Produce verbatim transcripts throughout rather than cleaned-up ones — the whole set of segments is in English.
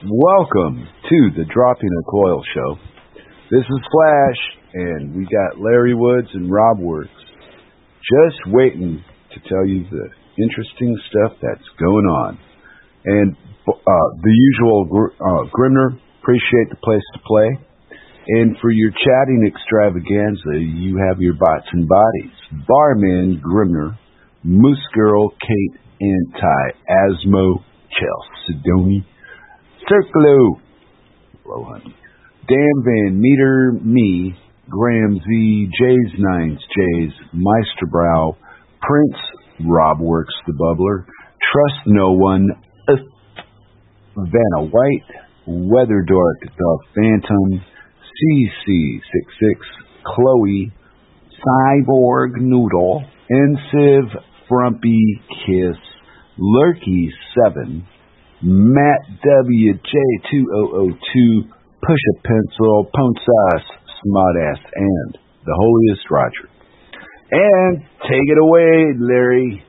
Welcome to the Dropping a Coil Show. This is Flash, and we got Larry Woods and Rob Works just waiting to tell you the interesting stuff that's going on. And uh, the usual uh, Grimner, appreciate the place to play. And for your chatting extravaganza, you have your bots and bodies. Barman Grimner, Moose Girl Kate Anti, Asmo Chalcedony, Circlo, hello honey, Dan Van Meter, me, Graham Z, Jay's Nines, Jay's, Meisterbrow, Prince, Rob Works the Bubbler, Trust No One, uh, Vanna White, Weather Dork, The Phantom, C C sixty-six, Chloe, Cyborg Noodle, Ensiv, Frumpy Kiss, Lurky seven, Matt W J two thousand two, Push a Pencil, Ponsas, Smartass, and the Holiest Roger. And take it away, Larry.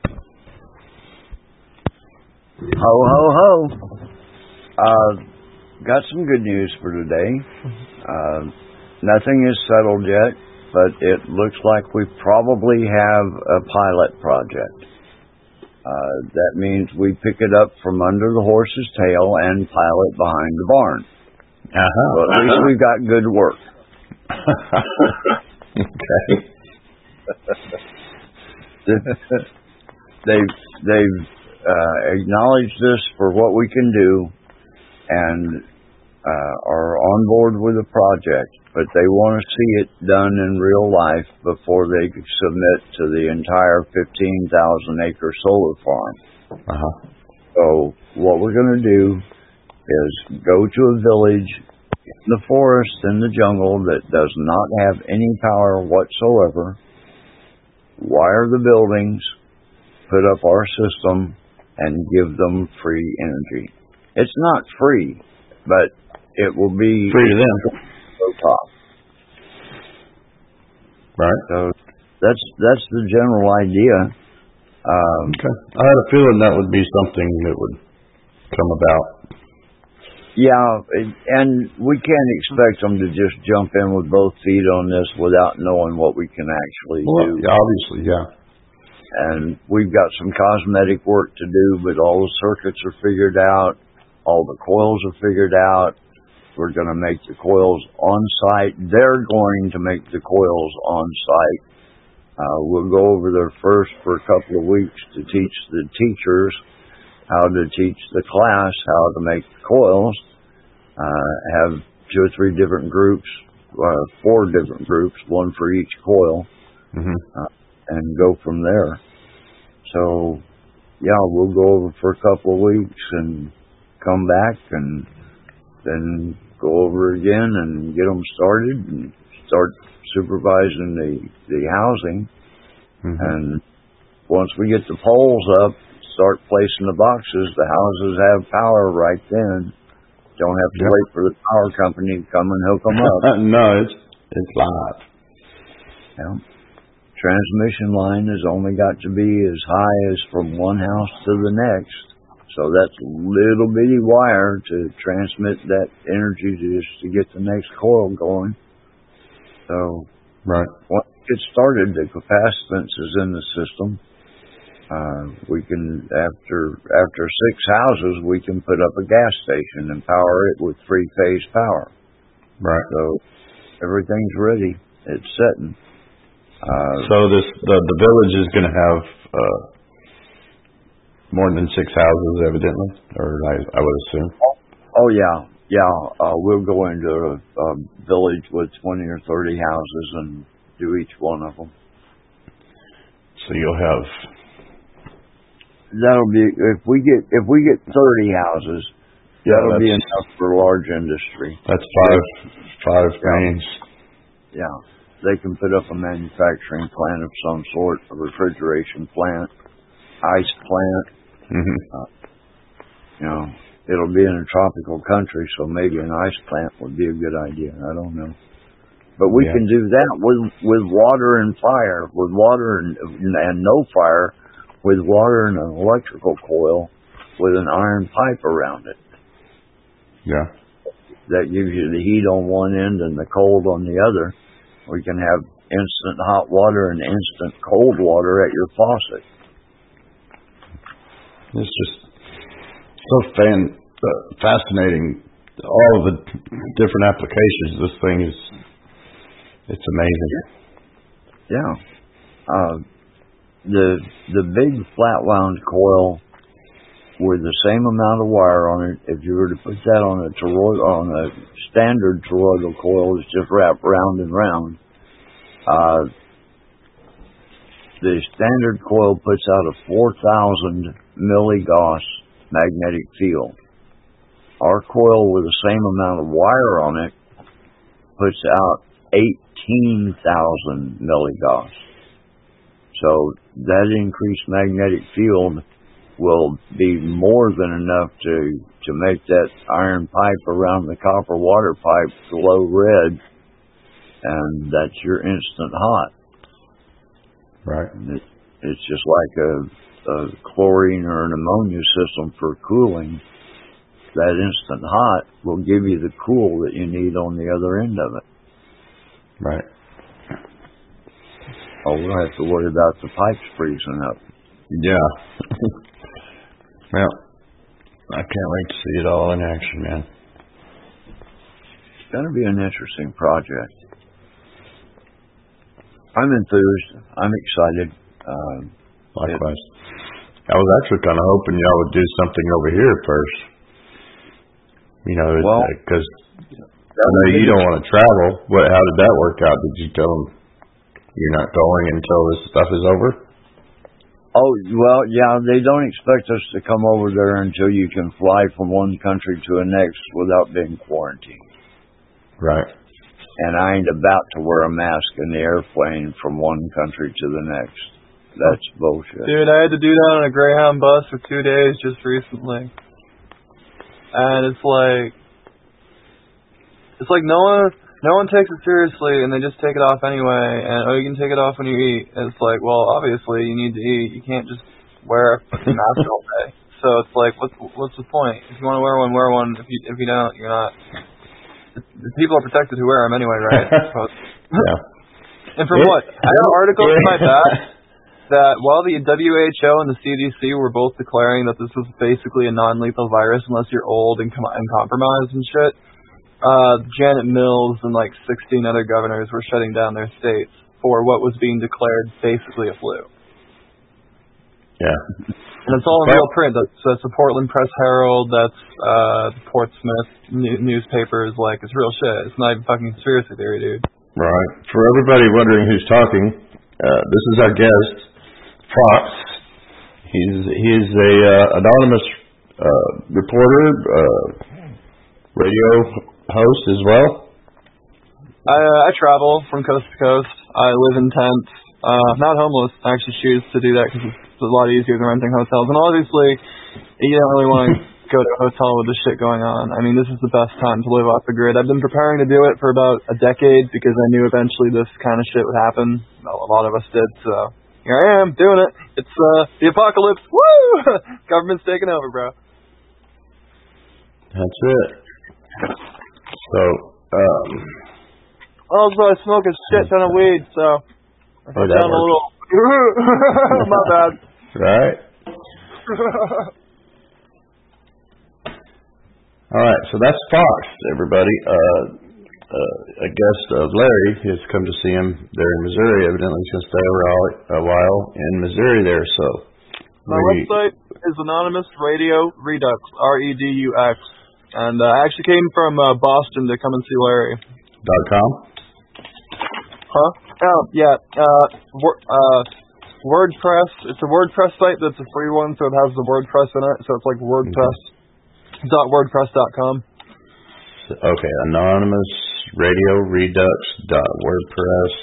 Ho, ho, ho. Uh, got some good news for today. Uh, nothing is settled yet, but it looks like we probably have a pilot project. Uh, that means we pick it up from under the horse's tail and pile it behind the barn. Uh-huh. So at least we've got good work. Okay. they've they've uh, acknowledged this for what we can do and uh, are on board with the project, but they want to see it done in real life before they submit to the entire fifteen thousand acre solar farm. Uh-huh. So what we're going to do is go to a village in the forest, in the jungle, that does not have any power whatsoever, wire the buildings, put up our system, and give them free energy. It's not free, but it will be free to them. So top. Right. So that's that's the general idea. Um, okay. I had a feeling that would be something that would come about. Yeah, and we can't expect them to just jump in with both feet on this without knowing what we can actually well, do. Yeah, obviously, yeah. And we've got some cosmetic work to do, but all the circuits are figured out. All the coils are figured out. We're going to make the coils on site. They're going to make the coils on site. Uh, we'll go over there first for a couple of weeks to teach the teachers how to teach the class how to make coils. Uh, have two or three different groups, uh, four different groups, one for each coil, mm-hmm. uh, and go from there. So, yeah, we'll go over for a couple of weeks and come back and then go over again and get them started and start supervising the, the housing. Mm-hmm. And once we get the poles up, start placing the boxes, the houses have power right then. Don't have to yep. wait for the power company to come and hook them up. No, it's it's live. Yeah. Transmission line has only got to be as high as from one house to the next. So that's a little bitty wire to transmit that energy to just to get the next coil going. So right. once it gets started, the capacitance is in the system. Uh, we can, after after six houses, we can put up a gas station and power it with three-phase power. Right. So everything's ready. It's setting. Uh, so this the, the village is going to have uh, more than six houses, evidently, or I, I would assume. Oh, yeah. Yeah. Uh, we'll go into a, a village with twenty or thirty houses and do each one of them. So you'll have... That'll be if we get if we get thirty houses. Yeah, that'll be enough for large industry. That's five five mains. Yeah, they can put up a manufacturing plant of some sort, a refrigeration plant, ice plant. Mm-hmm. Uh, you know, it'll be in a tropical country, so maybe an ice plant would be a good idea. I don't know, but we yeah. can do that with with water and fire, with water and and no fire. With water and an electrical coil with an iron pipe around it. Yeah. That gives you the heat on one end and the cold on the other. We can have instant hot water and instant cold water at your faucet. It's just so fan, uh, fascinating. All of the different applications. This thing is, it's amazing. Yeah. Uh, the the big flat wound coil with the same amount of wire on it, if you were to put that on a toroidal, on a standard toroidal coil, it's just wrapped round and round. Uh, the standard coil puts out a four thousand milligauss magnetic field. Our coil with the same amount of wire on it puts out eighteen thousand milligauss. So that increased magnetic field will be more than enough to, to make that iron pipe around the copper water pipe glow red, and that's your instant hot. Right. It, it's just like a, a chlorine or an ammonia system for cooling. That instant hot will give you the cool that you need on the other end of it. Right. Oh, we'll have to worry about the pipes freezing up. Yeah. Well, I can't wait to see it all in action, man. It's going to be an interesting project. I'm enthused. I'm excited. Um, Likewise. It, I was actually kind of hoping y'all would do something over here first. You know, because well, I know you don't want to travel. What? How did that work out? Did you tell them you're not going until this stuff is over? Oh, well, yeah, they don't expect us to come over there until you can fly from one country to the next without being quarantined. Right. And I ain't about to wear a mask in the airplane from one country to the next. That's bullshit. Dude, I had to do that on a Greyhound bus for two days just recently. And it's like, it's like no one, no one takes it seriously, and they just take it off anyway. And oh, you can take it off when you eat. And it's like, well, obviously you need to eat. You can't just wear a fucking mask all day. So it's like, what's what's the point? If you want to wear one, wear one. If you if you don't, you're not. The people are protected who wear them anyway, right? Yeah. And from what I have articles in my back that while the W H O and the C D C were both declaring that this was basically a non-lethal virus unless you're old and, com- and compromised and shit, uh, Janet Mills and like sixteen other governors were shutting down their states for what was being declared basically a flu. Yeah. And it's all in real print. That's, that's the Portland Press Herald. That's uh, the Portsmouth new- newspapers. Like, it's real shit. It's not even fucking conspiracy theory, dude. Right. For everybody wondering who's talking, uh, this is our guest, Fox. He's he is a uh, anonymous uh, reporter, uh, radio host as well. I uh, I travel from coast to coast. I live in tents. Uh, not homeless. I actually choose to do that because it's a lot easier than renting hotels. And obviously, you don't really want to go to a hotel with this shit going on. I mean, this is the best time to live off the grid. I've been preparing to do it for about a decade because I knew eventually this kind of shit would happen. Well, a lot of us did, so here I am doing it. It's uh, the apocalypse. Woo! Government's taking over, bro. That's it. So, um... also, I smoke a shit ton of weed, so I oh, sound a little... My bad. Right. All right, so that's Fox, everybody. Uh, uh, a guest of Larry has come to see him there in Missouri. Evidently, he's going to stay a while in Missouri there. So my we, website is Anonymous Radio Redux, R E D U X, and uh, I actually came from uh, Boston to come and see Larry. Dot com. Huh? Oh, yeah. Uh, wor- uh, WordPress. It's a WordPress site that's a free one, so it has the WordPress in it. So it's like WordPress. Dot WordPress dot com. Okay, Anonymous Radio Redux dot WordPress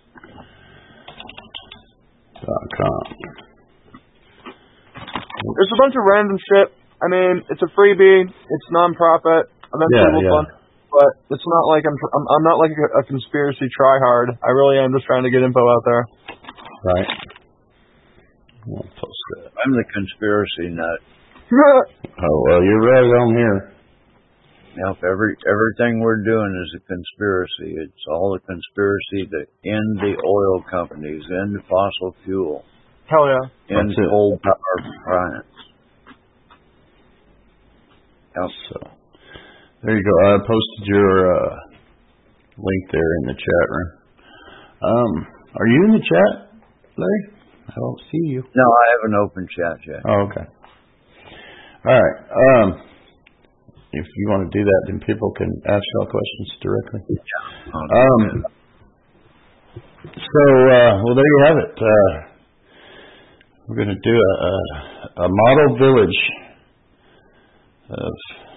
dot com. There's a bunch of random shit. I mean, it's a freebie. It's non-profit. Eventually yeah, we'll yeah. fund. But it's not like I'm, I'm. I'm not like a, a conspiracy tryhard. I really am just trying to get info out there. Right. I'll post that. I'm the conspiracy nut. Oh well, you're right on here. Now, if every everything we're doing is a conspiracy, it's all a conspiracy to end the oil companies, end fossil fuel, Hell yeah. end coal power plants. Yep. So there you go. I posted your uh, link there in the chat room. Um, are you in the chat, Larry? I don't see you. No, I haven't opened chat yet. Oh, okay. All right. Um, if you want to do that, then people can ask y'all questions directly. Yeah. Um, so, uh, well, there you have it. Uh, we're going to do a, a, a model village of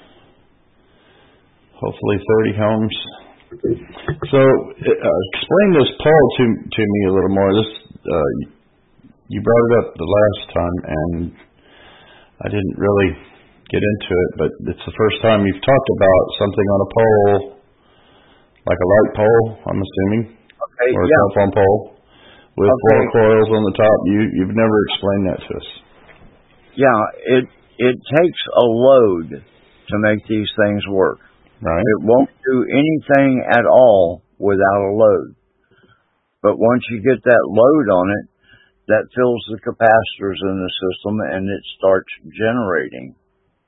hopefully thirty homes. So, uh, explain this poll to to me a little more. This uh, you brought it up the last time, and I didn't really get into it, but it's the first time you've talked about something on a pole, like a light pole, I'm assuming, okay, or a yeah. cell phone pole, with okay. four coils on the top. You you've never explained that to us. Yeah, it it takes a load to make these things work. Right. It won't do anything at all without a load. But once you get that load on it, that fills the capacitors in the system and it starts generating.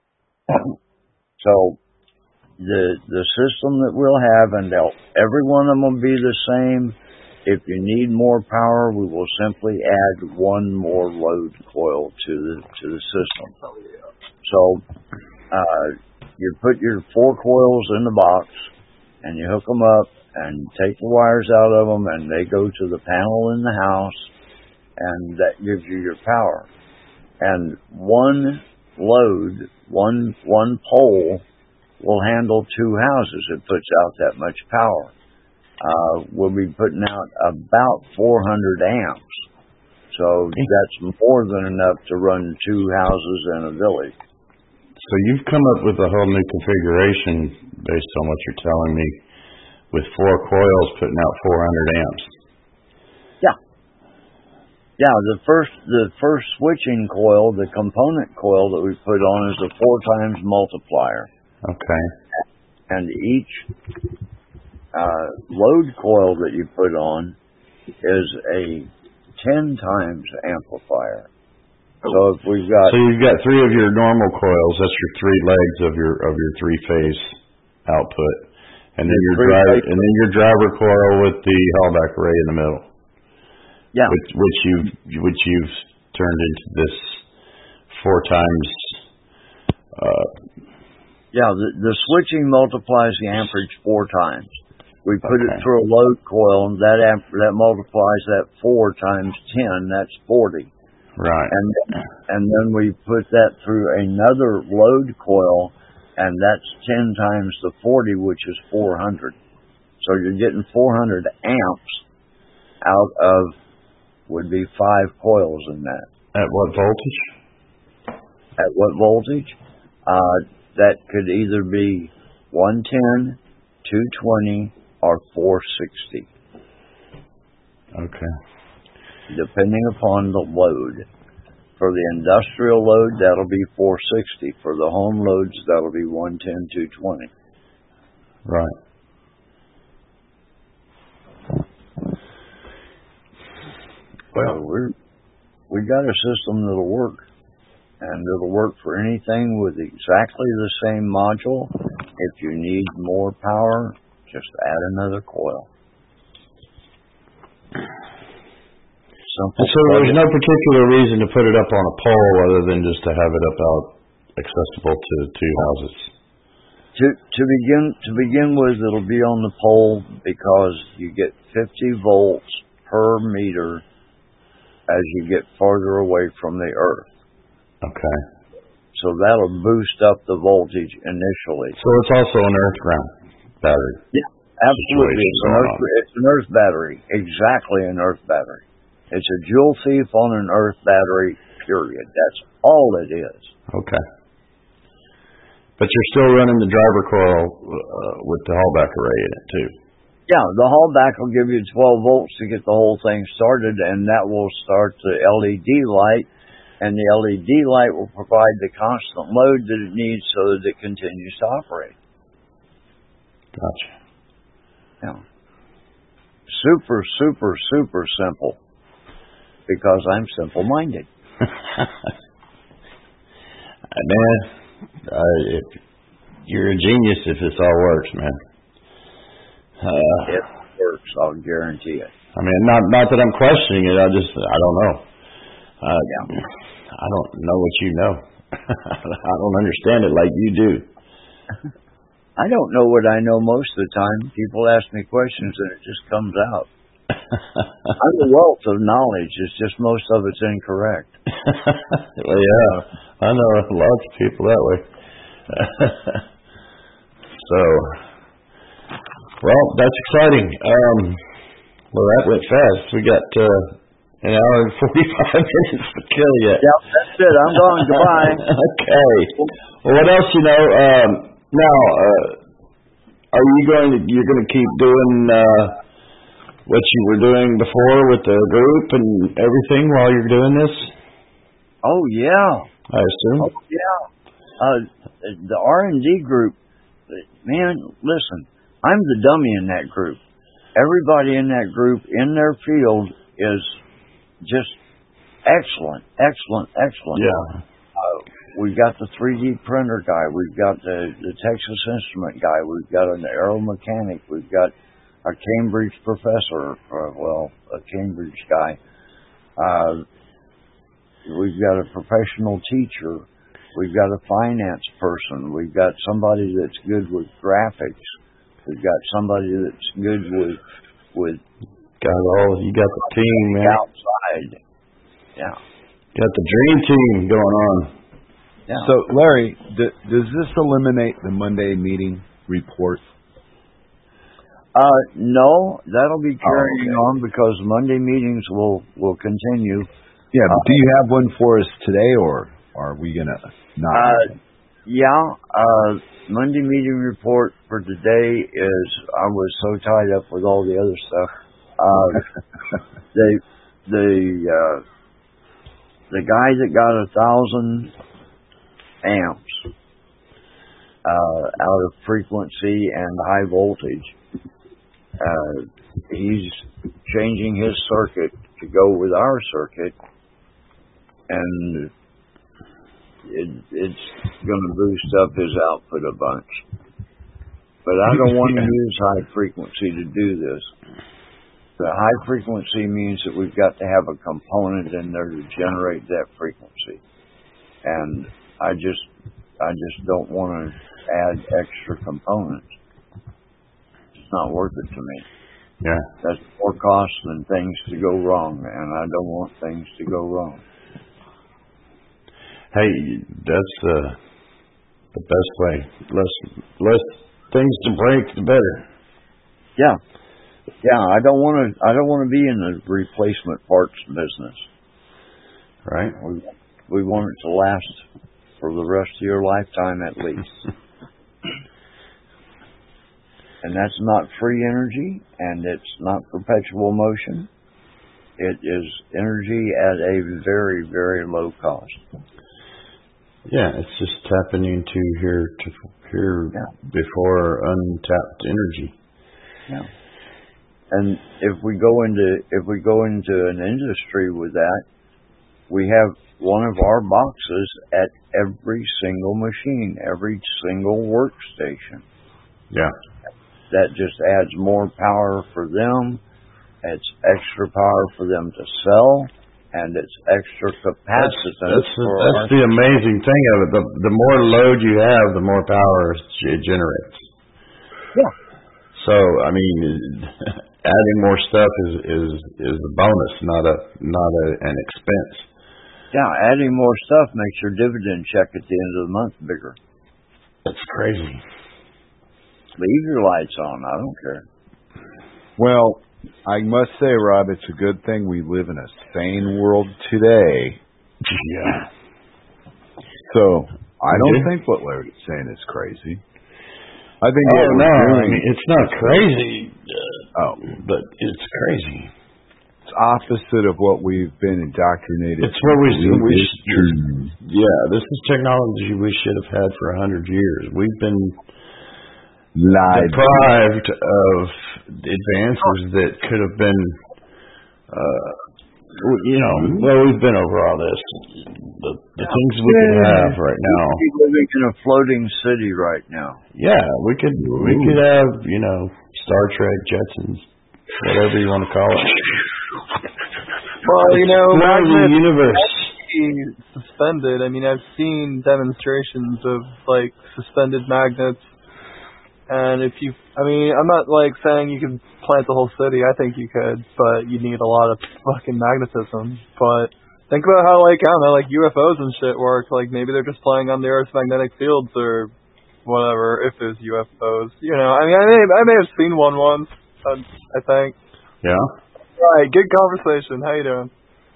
So the the system that we'll have, and every one of them will be the same. If you need more power, we will simply add one more load coil to the to the system. So uh, you put your four coils in the box, and you hook them up, and take the wires out of them, and they go to the panel in the house, and that gives you your power. And one load, one one pole, will handle two houses. It puts out that much power. Uh, we'll be putting out about four hundred amps. So that's more than enough to run two houses in a village. So you've come up with a whole new configuration based on what you're telling me, with four coils putting out four hundred amps. Yeah. Yeah, the first the first switching coil, the component coil that we put on is a four times multiplier. Okay. And each uh, load coil that you put on is a ten times amplifier. So if we've got So you've got three of your normal coils, that's your three legs of your of your three phase output. And then your driver and then your driver coil with the Hallback array in the middle. Yeah. Which, which you've which you've turned into this four times. Uh, yeah, the, the switching multiplies the amperage four times. We put okay. it through a load coil, and that amp, that multiplies that four times ten. That's forty. Right. And and then we put that through another load coil, and that's ten times the forty, which is four hundred. So you're getting four hundred amps out of, would be five coils in that. At what voltage? At what voltage? Uh, that could either be one ten, two twenty, or four sixty. Okay. Depending upon the load. For the industrial load, that'll be four sixty. For the home loads, that'll be one ten, two twenty. Right. Well, we're we got a system that'll work, and it'll work for anything with exactly the same module. If you need more power, just add another coil. Simple. So there's no particular reason to put it up on a pole other than just to have it up out accessible to two houses. To to begin to begin with, it'll be on the pole because you get fifty volts per meter as you get farther away from the earth. Okay. So that'll boost up the voltage initially. So it's also an earth ground battery. Yeah, absolutely. It's an, earth, it's an earth battery. Exactly an earth battery. It's a Joule thief on an earth battery, period. That's all it is. Okay. But you're still running the driver coil uh, with the Hallback array in it, too. Yeah, the Hallback will give you twelve volts to get the whole thing started, and that will start the L E D light, and the L E D light will provide the constant load that it needs so that it continues to operate. Gotcha. Yeah. Super, super, super simple. Because I'm simple-minded. Man, uh, if you're a genius if this all works, man. Uh, it works, I'll guarantee it. I mean, not not that I'm questioning it. I just, I don't know. Uh, yeah. I don't know what you know. I don't understand it like you do. I don't know what I know most of the time. People ask me questions and it just comes out. I'm a wealth of knowledge. It's just most of it's incorrect. Well, yeah, I know lots of people that way. So, well, that's exciting. Um, well, that went fast. We got uh, an hour and forty-five minutes to kill yet. Yep, that's it. I'm going. Goodbye. Okay. Well, what else you know? Um, now, uh, are you going to? You're going to keep doing uh, what you were doing before with the group and everything while you're doing this? Oh yeah. I assume. Oh yeah. Uh, the R and D group. Man, listen. I'm the dummy in that group. Everybody in that group, in their field, is just excellent, excellent, excellent. Yeah. Uh, we've got the three D printer guy. We've got the, the Texas Instrument guy. We've got an aeromechanic. We've got a Cambridge professor, uh, well, a Cambridge guy. Uh, we've got a professional teacher. We've got a finance person. We've got somebody that's good with graphics. We've got somebody that's good with with. Got all you got the team, man. Outside, yeah. Got the dream team going on. Yeah. So, Larry, d- does this eliminate the Monday meeting report? Uh, no, that'll be carrying oh, on okay. because Monday meetings will will continue. Yeah, but uh, do you have one for us today, or are we gonna not? Uh, yeah, uh, Monday meeting report for today is I was so tied up with all the other stuff. Uh, the the uh, the guy that got a thousand amps uh, out of frequency and high voltage, uh, he's changing his circuit to go with our circuit, and it, it's going to boost up his output a bunch. But I don't want to use high frequency to do this. The high frequency means that we've got to have a component in there to generate that frequency. And I just I just don't want to add extra components. It's not worth it to me. Yeah. That's more cost than things to go wrong, and I don't want things to go wrong. Hey, that's uh, the best way. Less less things to break, the better. Yeah. Yeah, I don't want to. I don't want to be in the replacement parts business. Right. We we want it to last for the rest of your lifetime at least. And that's not free energy, and it's not perpetual motion. It is energy at a very, very low cost. Yeah, it's just tapping into here to here yeah. before untapped energy. Yeah. And if we go into if we go into an industry with that, we have one of our boxes at every single machine, every single workstation. Yeah. That just adds more power for them. It's extra power for them to sell, and it's extra capacitance. That's, that's, for that's our the amazing thing of it. The, the more load you have, the more power it generates. Yeah. So, I mean, adding more stuff is is is a bonus, not a not a, an expense. Yeah, adding more stuff makes your dividend check at the end of the month bigger. That's crazy. Leave your lights on. I don't care. Well, I must say, Rob, it's a good thing we live in a sane world today. Yeah. So I don't yeah. think what Larry's saying is crazy. I think oh, what we're no, doing I mean, it's not crazy. Uh, oh, but it's crazy. It's opposite of what we've been indoctrinated. It's what we we true. Yeah, this is technology we should have had for a hundred years. We've been Lied. deprived of advances that could have been, uh, you know, well, we've been over all this. The, the things we could have right now. We're living in a floating city right now. Yeah, we could we could have, you know, Star Trek, Jetsons, whatever you want to call it. Well, you know, the universe. Suspended. I mean, I've seen demonstrations of like suspended magnets, and if you, I mean, I'm not like saying you could plant the whole city. I think you could, but you need a lot of fucking magnetism. But think about how like I don't know, like U F Os and shit work. Like maybe they're just playing on the Earth's magnetic fields or whatever. If there's U F Os, you know, I mean, I may, I may have seen one once. I think. Yeah. All right. Good conversation. How you doing?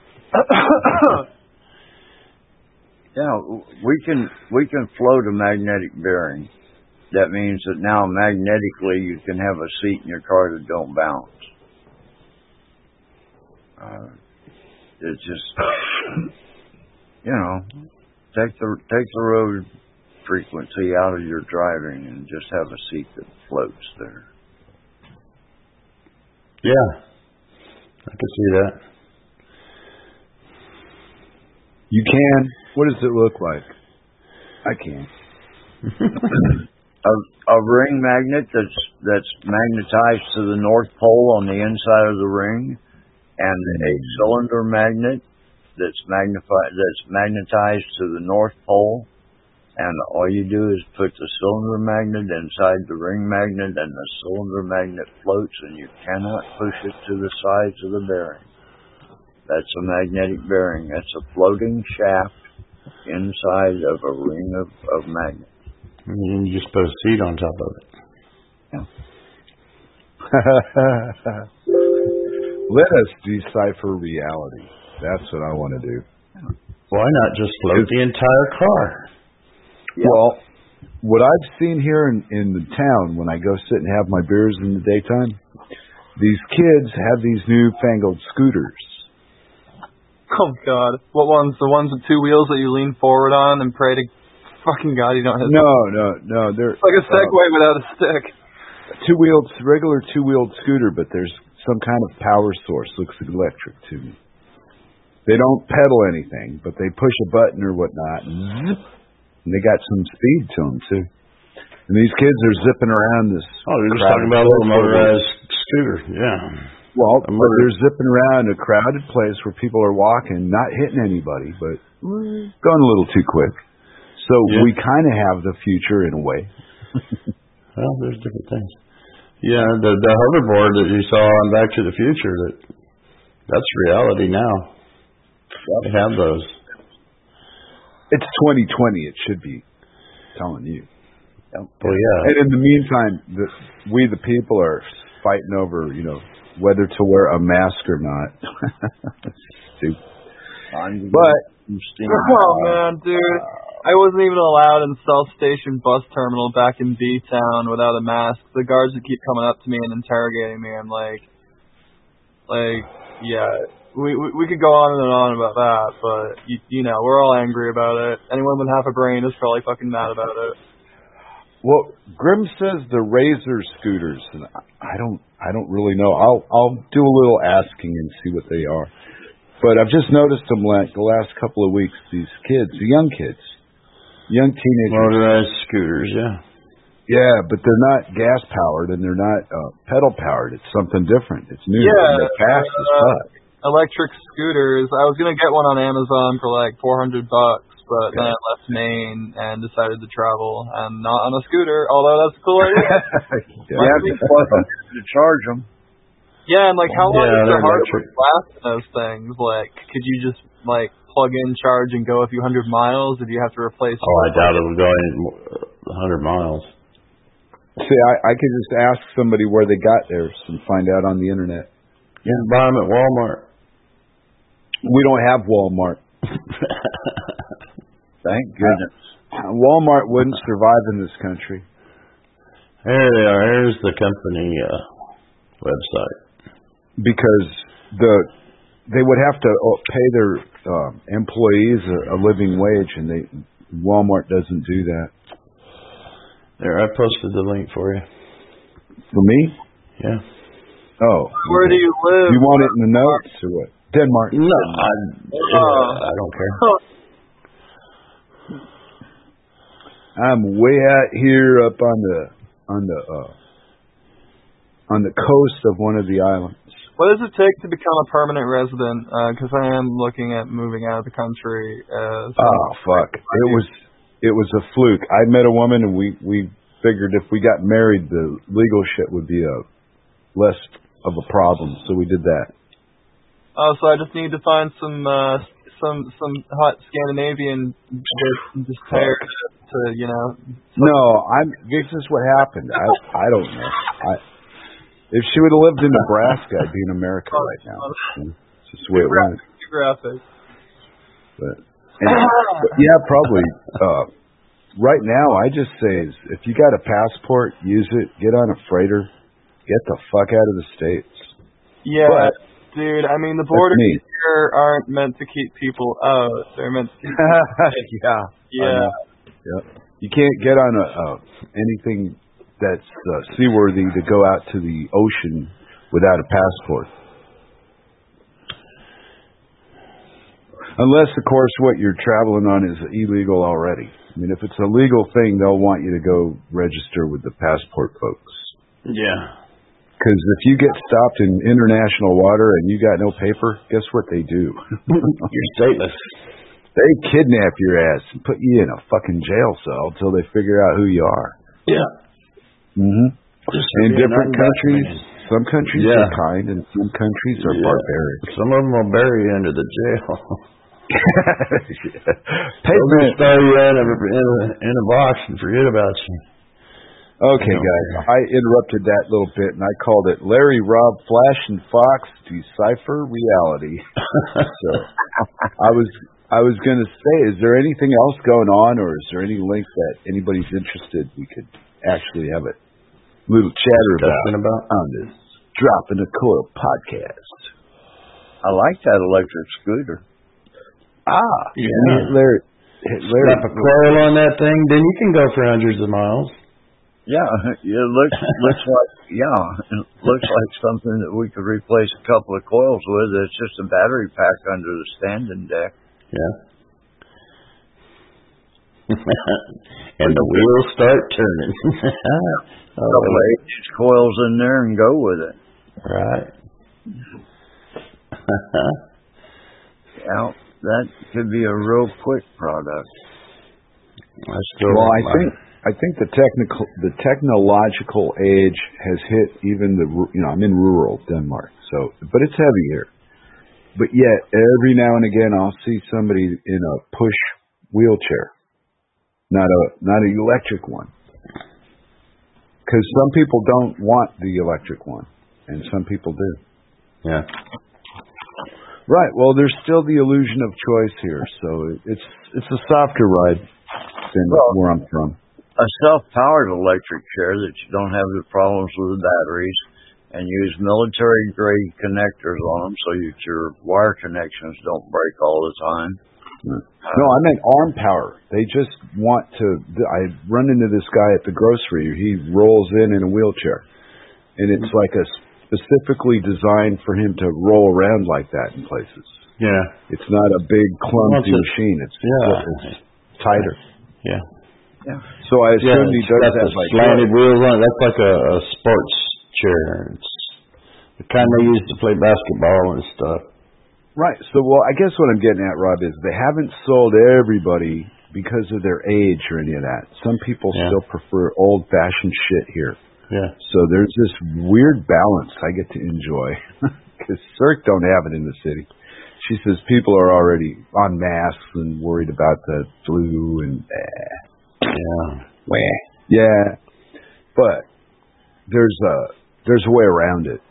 Yeah, we can we can float a magnetic bearing. That means that now magnetically you can have a seat in your car that don't bounce. Uh, it's just, you know, take the take the road frequency out of your driving and just have a seat that floats there. Yeah, I can see that. You can. What does it look like? I can't. a, a ring magnet that's that's magnetized to the North Pole on the inside of the ring, and a cylinder magnet that's magnified that's magnetized to the North Pole, and all you do is put the cylinder magnet inside the ring magnet, and the cylinder magnet floats, and you cannot push it to the sides of the bearing. That's a magnetic bearing. That's a floating shaft inside of a ring of, of magnets. And you just put a seat on top of it. Yeah. Let us decipher reality. That's what I want to do. Why not just float the entire car? Yeah. Well, what I've seen here in, in the town when I go sit and have my beers in the daytime, these kids have these newfangled scooters. Oh, God. What ones? The ones with two wheels that you lean forward on and pray to fucking God you don't hit No, them? no, no. They're it's like a Segway uh, without a stick. Two-wheeled, regular two-wheeled scooter, but there's some kind of power source. Looks electric to me. They don't pedal anything, but they push a button or whatnot, and, zip, and they got some speed to them, too. And these kids are zipping around this. Oh, you're just talking about a little motorized scooter, yeah. Well, but they're zipping around a crowded place where people are walking, not hitting anybody, but going a little too quick. So yeah. we kind of have the future in a way. Well, there's different things. Yeah, the the hoverboard that you saw on Back to the Future, that that's reality now. Yep. They have those. It's twenty twenty. It should be telling you. Yep. Well, yeah. And in the meantime, the, we the people are fighting over, you know, whether to wear a mask or not. Stupid. But, oh man, dude, I wasn't even allowed in South Station bus terminal back in B-Town without a mask. The guards would keep coming up to me and interrogating me. I'm like, like, yeah, we, we we could go on and on about that, but you, you know, we're all angry about it. Anyone with half a brain is probably fucking mad about it. Well, Grim says the Razor scooters, and I don't, I don't really know. I'll, I'll do a little asking and see what they are. But I've just noticed them like the last couple of weeks. These kids, the young kids, young teenagers, motorized scooters, yeah, yeah, but they're not gas powered and they're not uh, pedal powered. It's something different. It's new. Yeah, they're fast uh, as fuck. Electric scooters. I was gonna get one on Amazon for like four hundred bucks. But then I left Maine and decided to travel, and not on a scooter, although that's a cool idea. You have to plug them to charge them. Yeah, and like how long yeah, is the hardware electric. last in those things? Like, could you just like plug in, charge, and go a few hundred miles? Or do you have to replace? Oh, I doubt it'll go a hundred miles. See, I, I could just ask somebody where they got theirs and find out on the internet. You can buy them at Walmart. We don't have Walmart. Thank goodness. Uh, Walmart wouldn't survive in this country. Here they are. Here's the company uh, website. Because the they would have to pay their uh, employees a, a living wage, and they Walmart doesn't do that. There, I posted the link for you. For me? Yeah. Oh. Where do you live? You want it in the notes or what? Denmark. No, I, uh, I don't care. I'm way out here up on the on the uh, on the coast of one of the islands. What does it take to become a permanent resident? Because uh, I am looking at moving out of the country. Uh, so oh fuck! It was it was a fluke. I met a woman and we we figured if we got married, the legal shit would be a less of a problem. So we did that. Oh, so I just need to find some uh, some some hot Scandinavian bits and just pair to you know. No, I'm. This is what happened. I I don't know. I. If she would have lived in Nebraska, I'd be in America right now. It's just the way it went. Graphic. But, and, but yeah, probably. Uh, right now, I just say is if you got a passport, use it. Get on a freighter. Get the fuck out of the States. Yeah, but, dude. I mean, the borders here aren't meant to keep people out. They're meant to keep people yeah. Yeah. Yep. You can't get on a uh, anything that's uh, seaworthy to go out to the ocean without a passport. Unless, of course, what you're traveling on is illegal already. I mean, if it's a legal thing, they'll want you to go register with the passport folks. Yeah. Because if you get stopped in international water and you got no paper, guess what they do? You're stateless. They kidnap your ass and put you in a fucking jail cell until they figure out who you are. Yeah. Mm-hmm. In different countries, some countries yeah. are kind and some countries are yeah. barbaric. Some of them will bury you under the jail. Pavement. They'll throw you in a, in, a, in a box and forget about you. Okay, guys, I interrupted that little bit and I called it Larry, Rob, Flash, and Fox Decipher Reality. So I was I was going to say, is there anything else going on, or is there any link that anybody's interested we could actually have a little chatter about, about on this Dropping the Coil podcast? I like that electric scooter. Ah, yeah. Larry, Larry, Slap a coil on that thing, then you can go for hundreds of miles. Yeah, it looks looks like yeah, it looks like something that we could replace a couple of coils with. It's just a battery pack under the standing deck. Yeah. And the wheels start turning. A couple of eight inch coils in there and go with it. Right. Yeah, that could be a real quick product. I still well, I think I think the technical the technological age has hit even the you know I'm in rural Denmark, so but it's heavy here. But yet, every now and again, I'll see somebody in a push wheelchair, not a not an electric one, because some people don't want the electric one, and some people do. Yeah. Right. Well, there's still the illusion of choice here, so it's it's a softer ride than well, where I'm from. A self-powered electric chair that you don't have the problems with the batteries. And use military-grade connectors on them so that your wire connections don't break all the time. No, I meant arm power. They just want to. I run into this guy at the grocery. He rolls in in a wheelchair, and it's like a specifically designed for him to roll around like that in places. Yeah, it's not a big clumsy machine. It's yeah, it's tighter. Yeah, yeah. So I assume yeah, he does that like slanted wheels on. That's like a, a sports chair. It's the kind they use to play basketball and stuff. Right. So, well, I guess what I'm getting at, Rob, is they haven't sold everybody because of their age or any of that. Some people yeah. still prefer old-fashioned shit here. Yeah. So there's this weird balance I get to enjoy because Cirque don't have it in the city. She says people are already on masks and worried about the flu and eh. yeah, wah. Yeah. But there's a there's a way around it.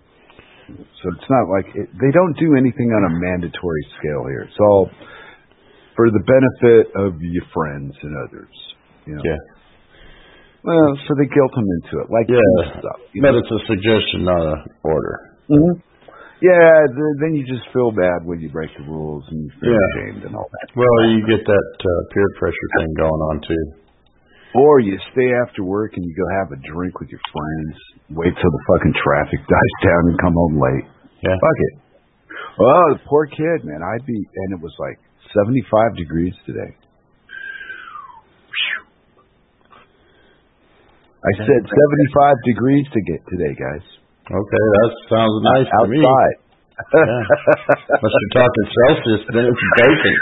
So it's not like it, they don't do anything on a mandatory scale here. It's all for the benefit of your friends and others. You know? Yeah. Well, so they guilt them into it, like yeah. stuff. You but know? It's a suggestion, not an order. Mm-hmm. Yeah. The, then you just feel bad when you break the rules and you feel yeah. ashamed and all that. Well, you get that uh, peer pressure thing going on too. Or you stay after work and you go have a drink with your friends, wait till the fucking traffic dies down and come home late. Yeah. Fuck it. Oh, the poor kid, man. I'd be, and it was like seventy-five degrees today. I said seventy-five degrees to get today, guys. Okay, that sounds nice to me. Outside. Yeah. Unless you're talking Celsius, then it's baking.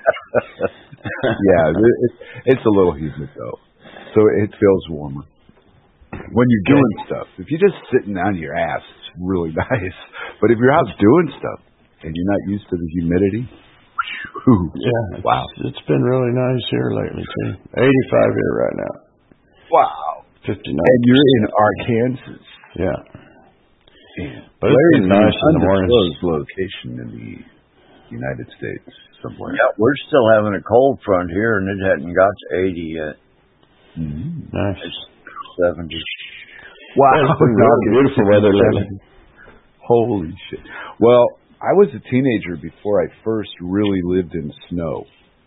Yeah, it, it's a little humid though, so it feels warmer when you're doing stuff. If you're just sitting on your ass, it's really nice. But if you're out doing stuff and you're not used to the humidity, whew, yeah, wow, it's been really nice here lately too. eighty-five here right now. Wow, fifty-nine. And you're in Arkansas. Yeah. Yeah. But it's nice in the morning. Undisclosed location in the United States somewhere. Yeah, we're still having a cold front here, and it hadn't got to eighty yet. Mm-hmm. Nice. It's seventy. Wow. Yeah, it's been really beautiful weather lately. Holy shit. Well, I was a teenager before I first really lived in snow.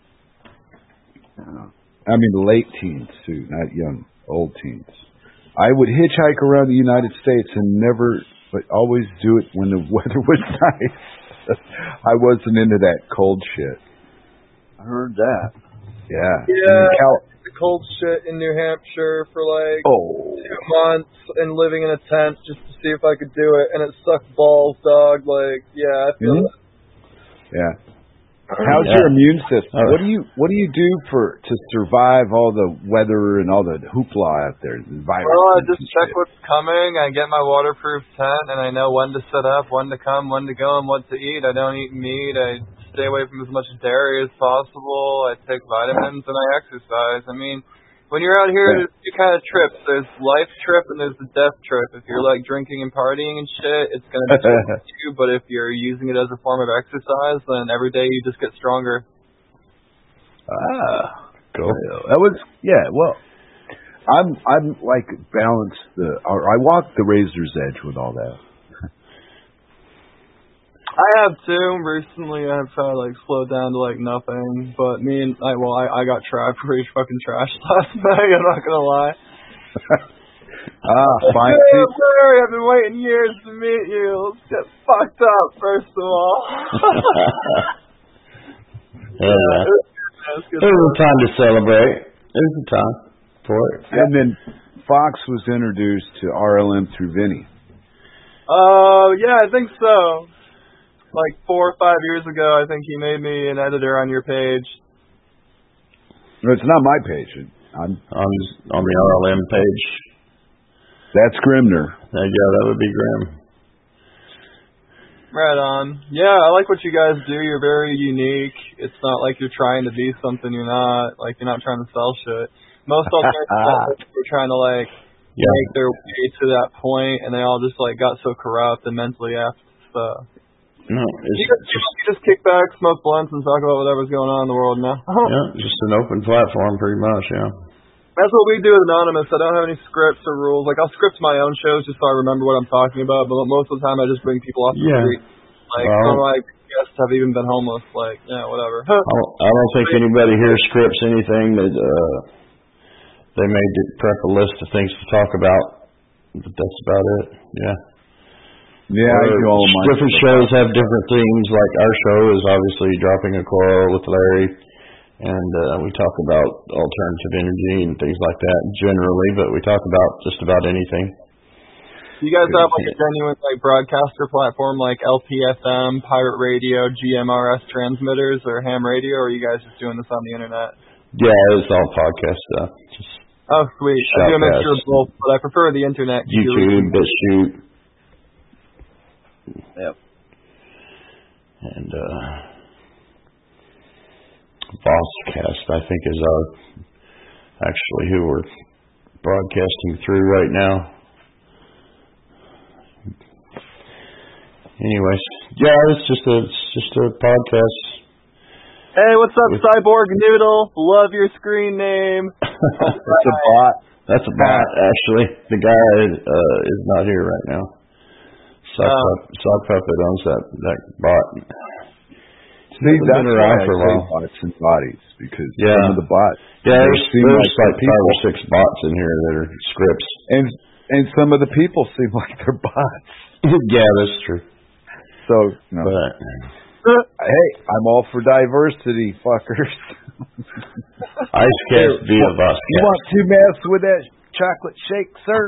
Uh, I mean, late teens, too, not young, old teens. I would hitchhike around the United States and never, but always do it when the weather was nice. I wasn't into that cold shit. I heard that. Yeah. Yeah. Cal- the cold shit in New Hampshire for like oh. two months and living in a tent just to see if I could do it, and it sucked balls, dog. Like, yeah, I feel mm-hmm. that. Yeah. How's yeah. your immune system? Oh. What do you What do you do for to survive all the weather and all the hoopla out there? The virus. Well, I just check shit. what's coming. I get my waterproof tent, and I know when to set up, when to come, when to go, and what to eat. I don't eat meat. I stay away from as much dairy as possible. I take vitamins, and I exercise. I mean, when you're out here, Yeah. you kind of trips. There's life trip and there's the death trip. If you're like drinking and partying and shit, it's gonna be true for you. But if you're using it as a form of exercise, then every day you just get stronger. Ah, cool. That was yeah. Well, I'm I'm like balanced the. Or I walk the razor's edge with all that. I have too. Recently, I've tried to like slow down to like nothing. But me and I, well, I, I got trapped for each fucking trash last night. I'm not gonna lie. Ah, fine. Hey, Larry, I've been waiting years to meet you. Let's get fucked up first of all. Yeah. It was a time to celebrate. It was a time for it. And then Fox was introduced to R L M through Vinny. Oh, uh, yeah, I think so. Like four or five years ago, I think he made me an editor on your page. No, it's not my page. I'm on on the R L M page. That's Grimner. Uh, yeah, that would be Grim. Right on. Yeah, I like what you guys do. You're very unique. It's not like you're trying to be something you're not. Like, you're not trying to sell shit. Most alternatives are trying to, like, yeah. make their way to that point, and they all just, like, got so corrupt and mentally after stuff. No, it's you, just, you just kick back, smoke blunts, and talk about whatever's going on in the world now. Yeah, just an open platform, pretty much, yeah. That's what we do with Anonymous. I don't have any scripts or rules. Like, I'll script my own shows just so I remember what I'm talking about, but most of the time I just bring people off the yeah. street. Like, well, some of my guests have even been homeless. Like, yeah, whatever. I don't, I don't think anybody here scripts anything. That uh, they may prep a list of things to talk about, but that's about it, yeah. Yeah, I do all of mine. Different shows have different themes. Like our show is obviously Dropping a Coil with Larry, and uh, we talk about alternative energy and things like that generally, but we talk about just about anything. You guys have like a genuine like broadcaster platform like L P F M, Pirate Radio, G M R S transmitters, or ham radio, or are you guys just doing this on the internet? Yeah, it's all podcast stuff. Just oh, sweet. I do a mixture of both, but I prefer the internet. YouTube, BitChute. Yep. And uh, Bosscast, I think, is our actually who we're broadcasting through right now. Anyways, yeah, it's just a it's just a podcast. Hey, what's up, with Cyborg Noodle? Love your screen name. It's a bot. That's a bot, actually. The guy uh, is not here right now. Sock, uh, Puppet, Sock Puppet owns that, that bot. See, They've that's been around why for a I say while. bots and bodies, because Yeah. some of the bots, Yeah, they there's, seem there's like like people, five or six bots in here that are scripts. and and some of the people seem like they're bots. Yeah, that's true. So, you know, But hey, I'm all for diversity, fuckers. Icecast via You Voscast. want to mess with that chocolate shake, sir?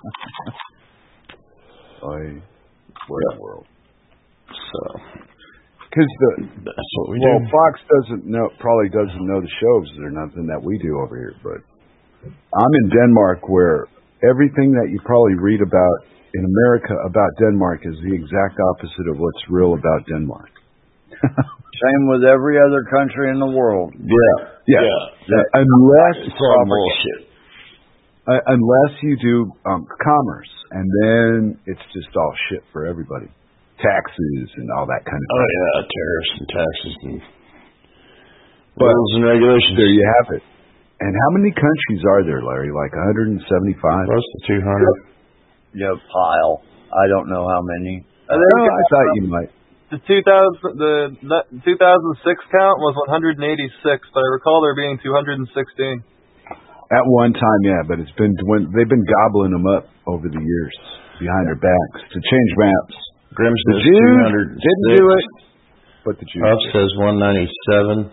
I, what a world. So Because the that's what we well, do. Fox doesn't know, probably doesn't know the shows or nothing that we do over here. But I'm in Denmark, where everything that you probably read about in America about Denmark is the exact opposite of what's real about Denmark. Same with every other country in the world. Yeah. Yeah. Yeah. Yeah. Unless It's all bullshit. uh, unless you do um, commerce, and then it's just all shit for everybody. Taxes and all that kind of Oh stuff. yeah, tariffs and taxes and But rules and regulations. there you have it. And how many countries are there, Larry? Like one hundred seventy-five? Close to two hundred. Yeah, pile. I don't know how many. I think Oh, I thought you might. the two thousand the two thousand six count was one hundred eighty-six, but I recall there being two hundred sixteen. At one time, yeah, but it's been when they've been gobbling them up over the years behind their backs to change maps. Grim The says Jews two hundred didn't do it, but the Jews. Huff did. says one ninety-seven.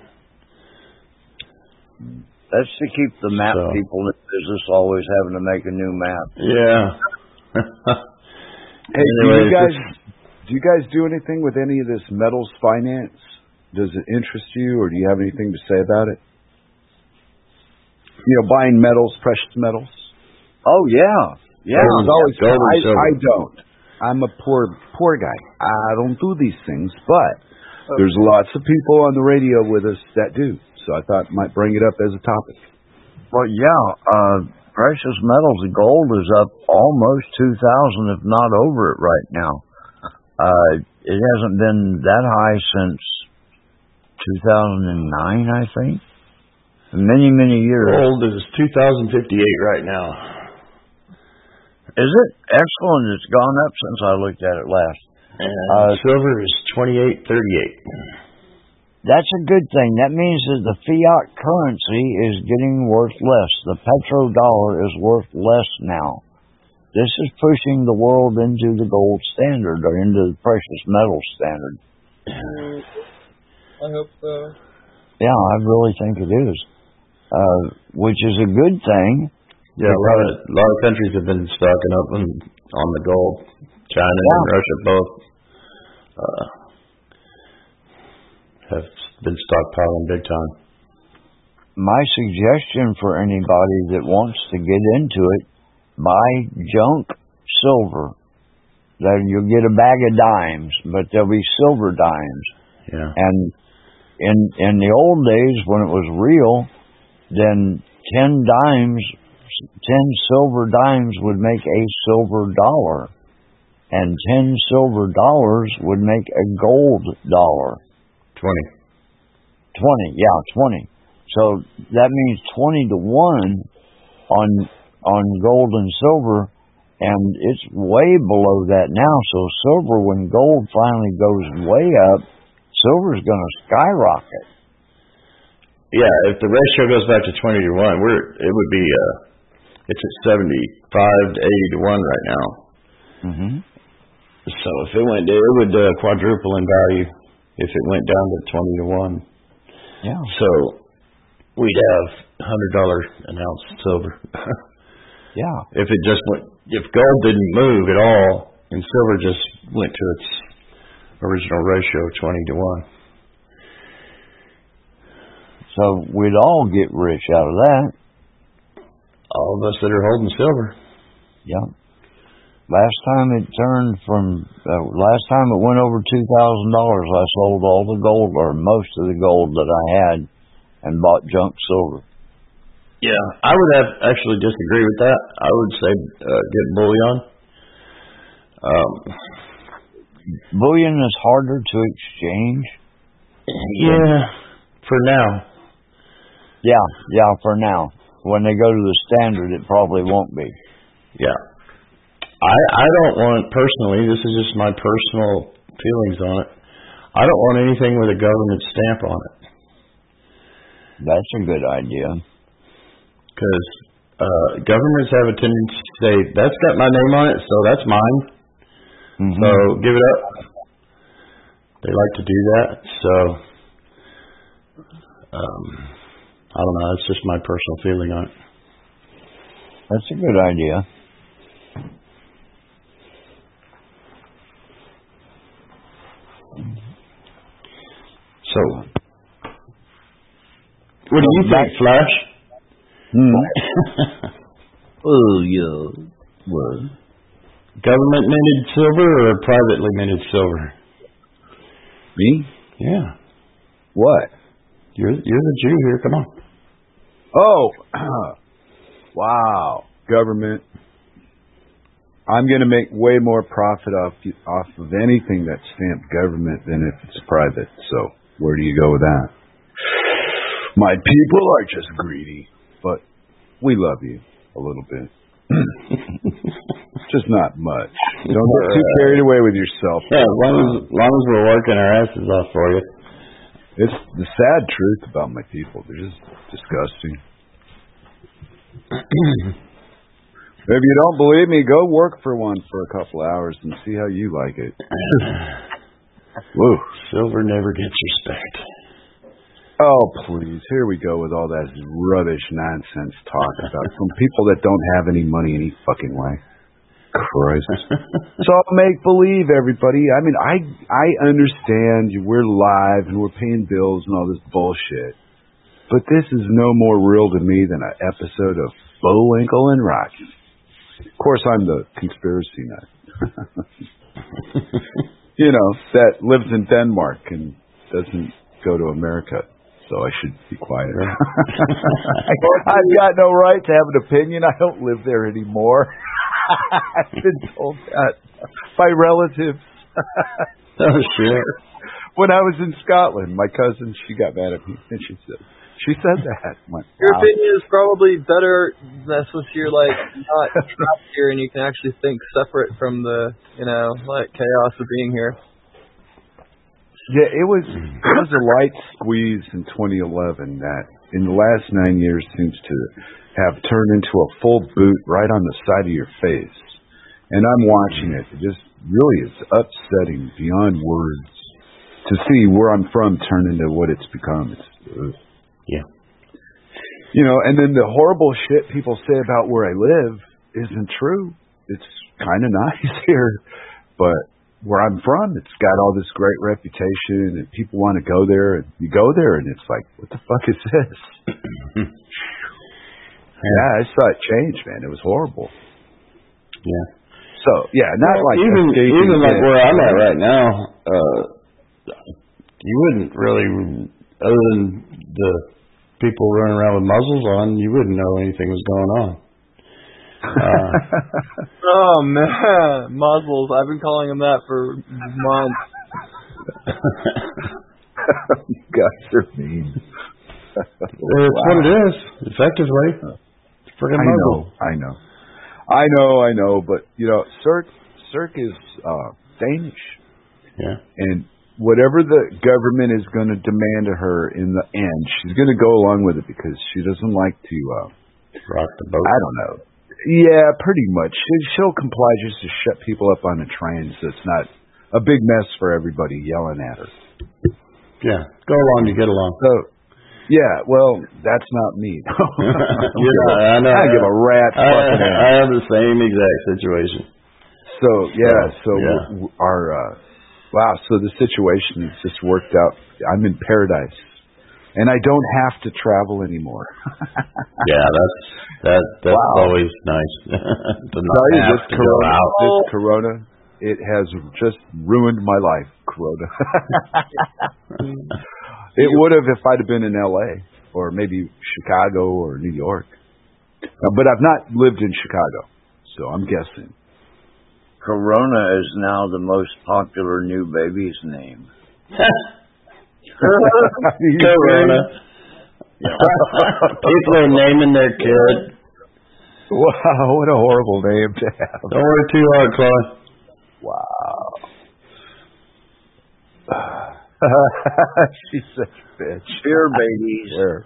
That's to keep the map So- people in business always having to make a new map. Yeah. Hey, do Anyway, you guys this- do you guys do anything with any of this metals finance? Does it interest you, or do you have anything to say about it? You know, buying metals, precious metals. Oh yeah, yeah. It's always, gold and I, silver. I don't. I'm a poor poor guy. I don't do these things, but there's lots of people on the radio with us that do. So I thought I might bring it up as a topic. Well, yeah. Uh, precious metals, gold is up almost two thousand, if not over it right now. Uh, it hasn't been that high since two thousand nine, I think. Many, many years. Gold is two thousand fifty-eight right now. Is it? Excellent. It's gone up since I looked at it last. And Uh, silver is twenty-eight thirty-eight. That's a good thing. That means that the fiat currency is getting worth less. The petrodollar is worth less now. This is pushing the world into the gold standard, or into the precious metal standard. I hope so. Yeah, I really think it is. Uh, which is a good thing. Yeah, a lot of a lot of countries have been stocking up on, on the gold. China and Yeah. Russia both uh, have been stockpiling big time. My suggestion for anybody that wants to get into it, buy junk silver. Then you'll get a bag of dimes, but they'll be silver dimes. Yeah. And in in the old days when it was real, then ten dimes, ten silver dimes would make a silver dollar, and ten silver dollars would make a gold dollar. Twenty. Twenty, yeah, twenty. So that means twenty to one on on gold and silver, and it's way below that now. So silver, when gold finally goes way up, silver's going to skyrocket. Yeah, if the ratio goes back to twenty to one, we're it would be uh, it's at seventy-five to eighty to one right now. Mm-hmm. So if it went, it would uh, quadruple in value if it went down to twenty to one. Yeah. So we'd have hundred dollar an ounce silver. Yeah. If it just went, if gold didn't move at all and silver just went to its original ratio of twenty to one. So we'd all get rich out of that. All of us that are holding silver. Yeah. Last time it turned from, uh, last time it went over two thousand dollars, I sold all the gold, or most of the gold that I had, and bought junk silver. Yeah, I would have actually disagree with that. I would say uh, get bullion. Um, Bullion is harder to exchange. yeah, for now. Yeah, yeah, for now. When they go to the standard, it probably won't be. Yeah. I I don't want, personally, this is just my personal feelings on it. I don't want anything with a government stamp on it. That's a good idea. Because uh, governments have a tendency to say, that's got my name on it, so that's mine. Mm-hmm. So give it up. They like to do that. So, um, I don't know. It's just my personal feeling on it. That's a good idea. So, what do you think, Flash? Hmm. Oh, yeah. What? Government minted silver or privately minted silver? Me? Yeah. What? You're you're the Jew here. Come on. Oh, wow. Government. I'm going to make way more profit off off of anything that's stamped government than if it's private. So where do you go with that? My people are just greedy, but we love you a little bit. Just not much. Don't get too carried away with yourself. Yeah, as long as, as long as we're working our asses off for you. It's the sad truth about my people. They're just disgusting. If you don't believe me, go work for one for a couple hours and see how you like it. Whoa. Silver never gets respect. Oh, please. Here we go with all that rubbish nonsense talk about some people that don't have any money any fucking way. Christ. It's all make-believe, everybody. I mean, I I understand we're live and we're paying bills and all this bullshit. But this is no more real to me than an episode of Bullwinkle and Rocky. Of course, I'm the conspiracy nut. You know, that lives in Denmark and doesn't go to America. So I should be quiet. I've got no right to have an opinion. I don't live there anymore. I've been told that by relatives. Oh, shit. When I was in Scotland, my cousin, she got mad at me, and she said, she said that. Went, Your wow. opinion is probably better than since you're, like, not trapped here and you can actually think separate from the, you know, like, chaos of being here. Yeah, it was, it was a light squeeze in twenty eleven that in the last nine years seems to have turned into a full boot right on the side of your face. And I'm watching it. It just really is upsetting beyond words to see where I'm from turn into what it's become. It's, ugh. Yeah. You know, and then the horrible shit people say about where I live isn't true. It's kind of nice here. But where I'm from, it's got all this great reputation and people want to go there. And you go there and it's like, what the fuck is this? Yeah, I saw it change, man. It was horrible. Yeah. So, yeah, not well, like even even like it. where I'm at right now, uh, you wouldn't really, other than the people running around with muzzles on, you wouldn't know anything was going on. Uh, oh, man. Muzzles. I've been calling them that for months. You guys are mean. It's wow. What it is, effectively. It's friggin' I muzzle. know, I know. I know, I know, but, you know, Cirque, Cirque is uh, Danish. Yeah. And whatever the government is going to demand of her in the end, she's going to go along with it because she doesn't like to... Uh, rock the boat. I don't know. Yeah, pretty much. She'll comply just to shut people up on the train so it's not a big mess for everybody yelling at her. Yeah, go along to get along. So, yeah, well, that's not me. Yeah, I know. I give a rat fucking I, I have the same exact situation. So, yeah, so yeah. our, uh, wow, so the situation has just worked out. I'm in paradise. And I don't have to travel anymore. Yeah, that's that. That's wow. Always nice to not Tell you, have this to corona, go out. This Corona, it has just ruined my life. Corona. It would have if I'd have been in L A or maybe Chicago or New York, uh, but I've not lived in Chicago, so I'm guessing. Corona is now the most popular new baby's name. Corona. People are naming their kid. Wow, what a horrible name to have. Don't work too hard, Claude. Wow. She's such a bitch. Beer babies. Sure.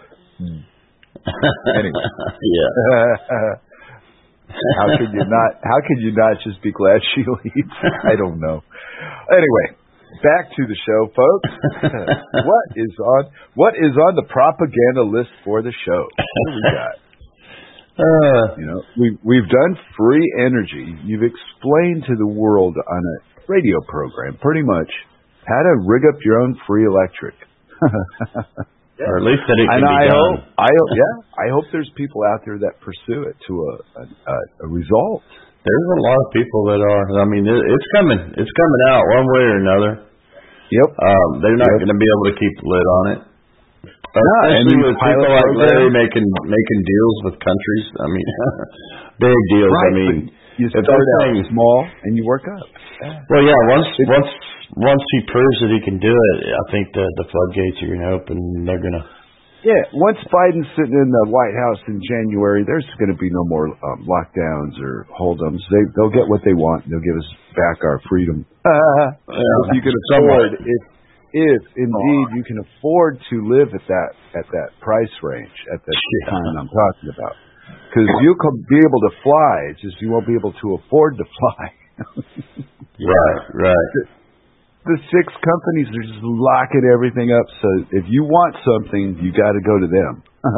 Anyway. Yeah. How could you not? How could you not just be glad she leaves? I don't know. Anyway, back to the show, folks. what is on? What is on the propaganda list for the show? What do we got? Uh, you know, we we've done free energy. You've explained to the world on a radio program, pretty much, how to rig up your own free electric. Yeah. Or at least that it can and be I done. hope, I hope, yeah, I hope there's people out there that pursue it to a, a, a result. There's a lot of people that are. I mean, it, it's coming. It's coming out one way or another. Yep. Um, they're not yep. going to be able to keep the lid on it. Yeah, especially with people like Larry making making deals with countries. I mean, big deals. Right, I mean, you start out things, small and you work up. Yeah. Well, yeah. Once it's, once. Once he proves that he can do it, I think the the floodgates are going to open. And they're going to. Yeah, once Biden's sitting in the White House in January, there's going to be no more um, lockdowns or hold-ems. They they'll get what they want. They'll give us back our freedom. Uh, yeah, if you can afford, if if indeed you can afford to live at that at that price range at that yeah. time I'm talking about, because you'll be able to fly. It's just you won't be able to afford to fly. Right, right. The six companies are just locking everything up. So if you want something, you got to go to them.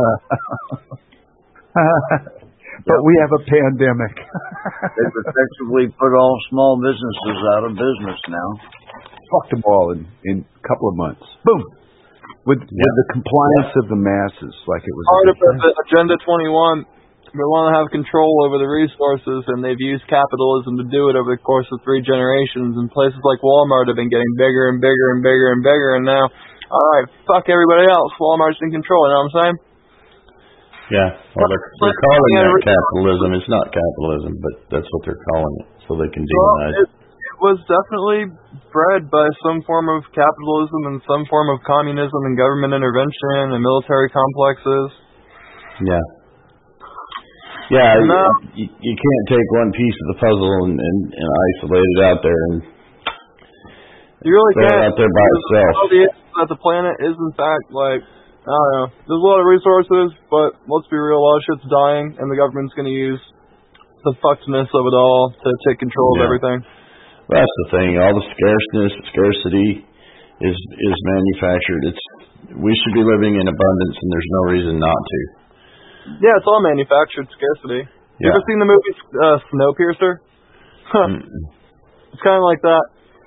But we have a pandemic. They've effectively put all small businesses out of business now. Fucked them all in, in a couple of months. Boom. With, yeah. with the compliance yeah. of the masses, like it was. Part of the Agenda twenty-one. They want to have control over the resources, and they've used capitalism to do it over the course of three generations. And places like Walmart have been getting bigger and bigger and bigger and bigger. And now, all right, fuck everybody else. Walmart's in control. You know what I'm saying? Yeah. Well, they're, they're calling that capitalism. It's not capitalism, but that's what they're calling it, so they can demonize well, it. It was definitely bred by some form of capitalism and some form of communism and government intervention and military complexes. Yeah. Yeah, no. you, you can't take one piece of the puzzle and, and, and isolate it out there and you really throw can't. it out there by itself. That the planet is in fact like I don't know. There's a lot of resources, but let's be real, a lot of shit's dying, and the government's going to use the fuckedness of it all to take control yeah. of everything. That's the thing. All the scarceness, scarcity is is manufactured. It's we should be living in abundance, and there's no reason not to. Yeah, it's all manufactured scarcity. Yeah. You ever seen the movie uh, Snowpiercer? Huh. It's kind of like that.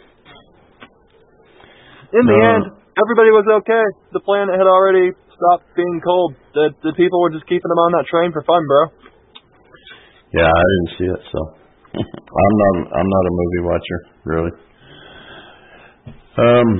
In the no. end, everybody was okay. The planet had already stopped being cold. The, the people were just keeping them on that train for fun, bro. Yeah, I didn't see it, so I'm not. I'm not a movie watcher, really. Um,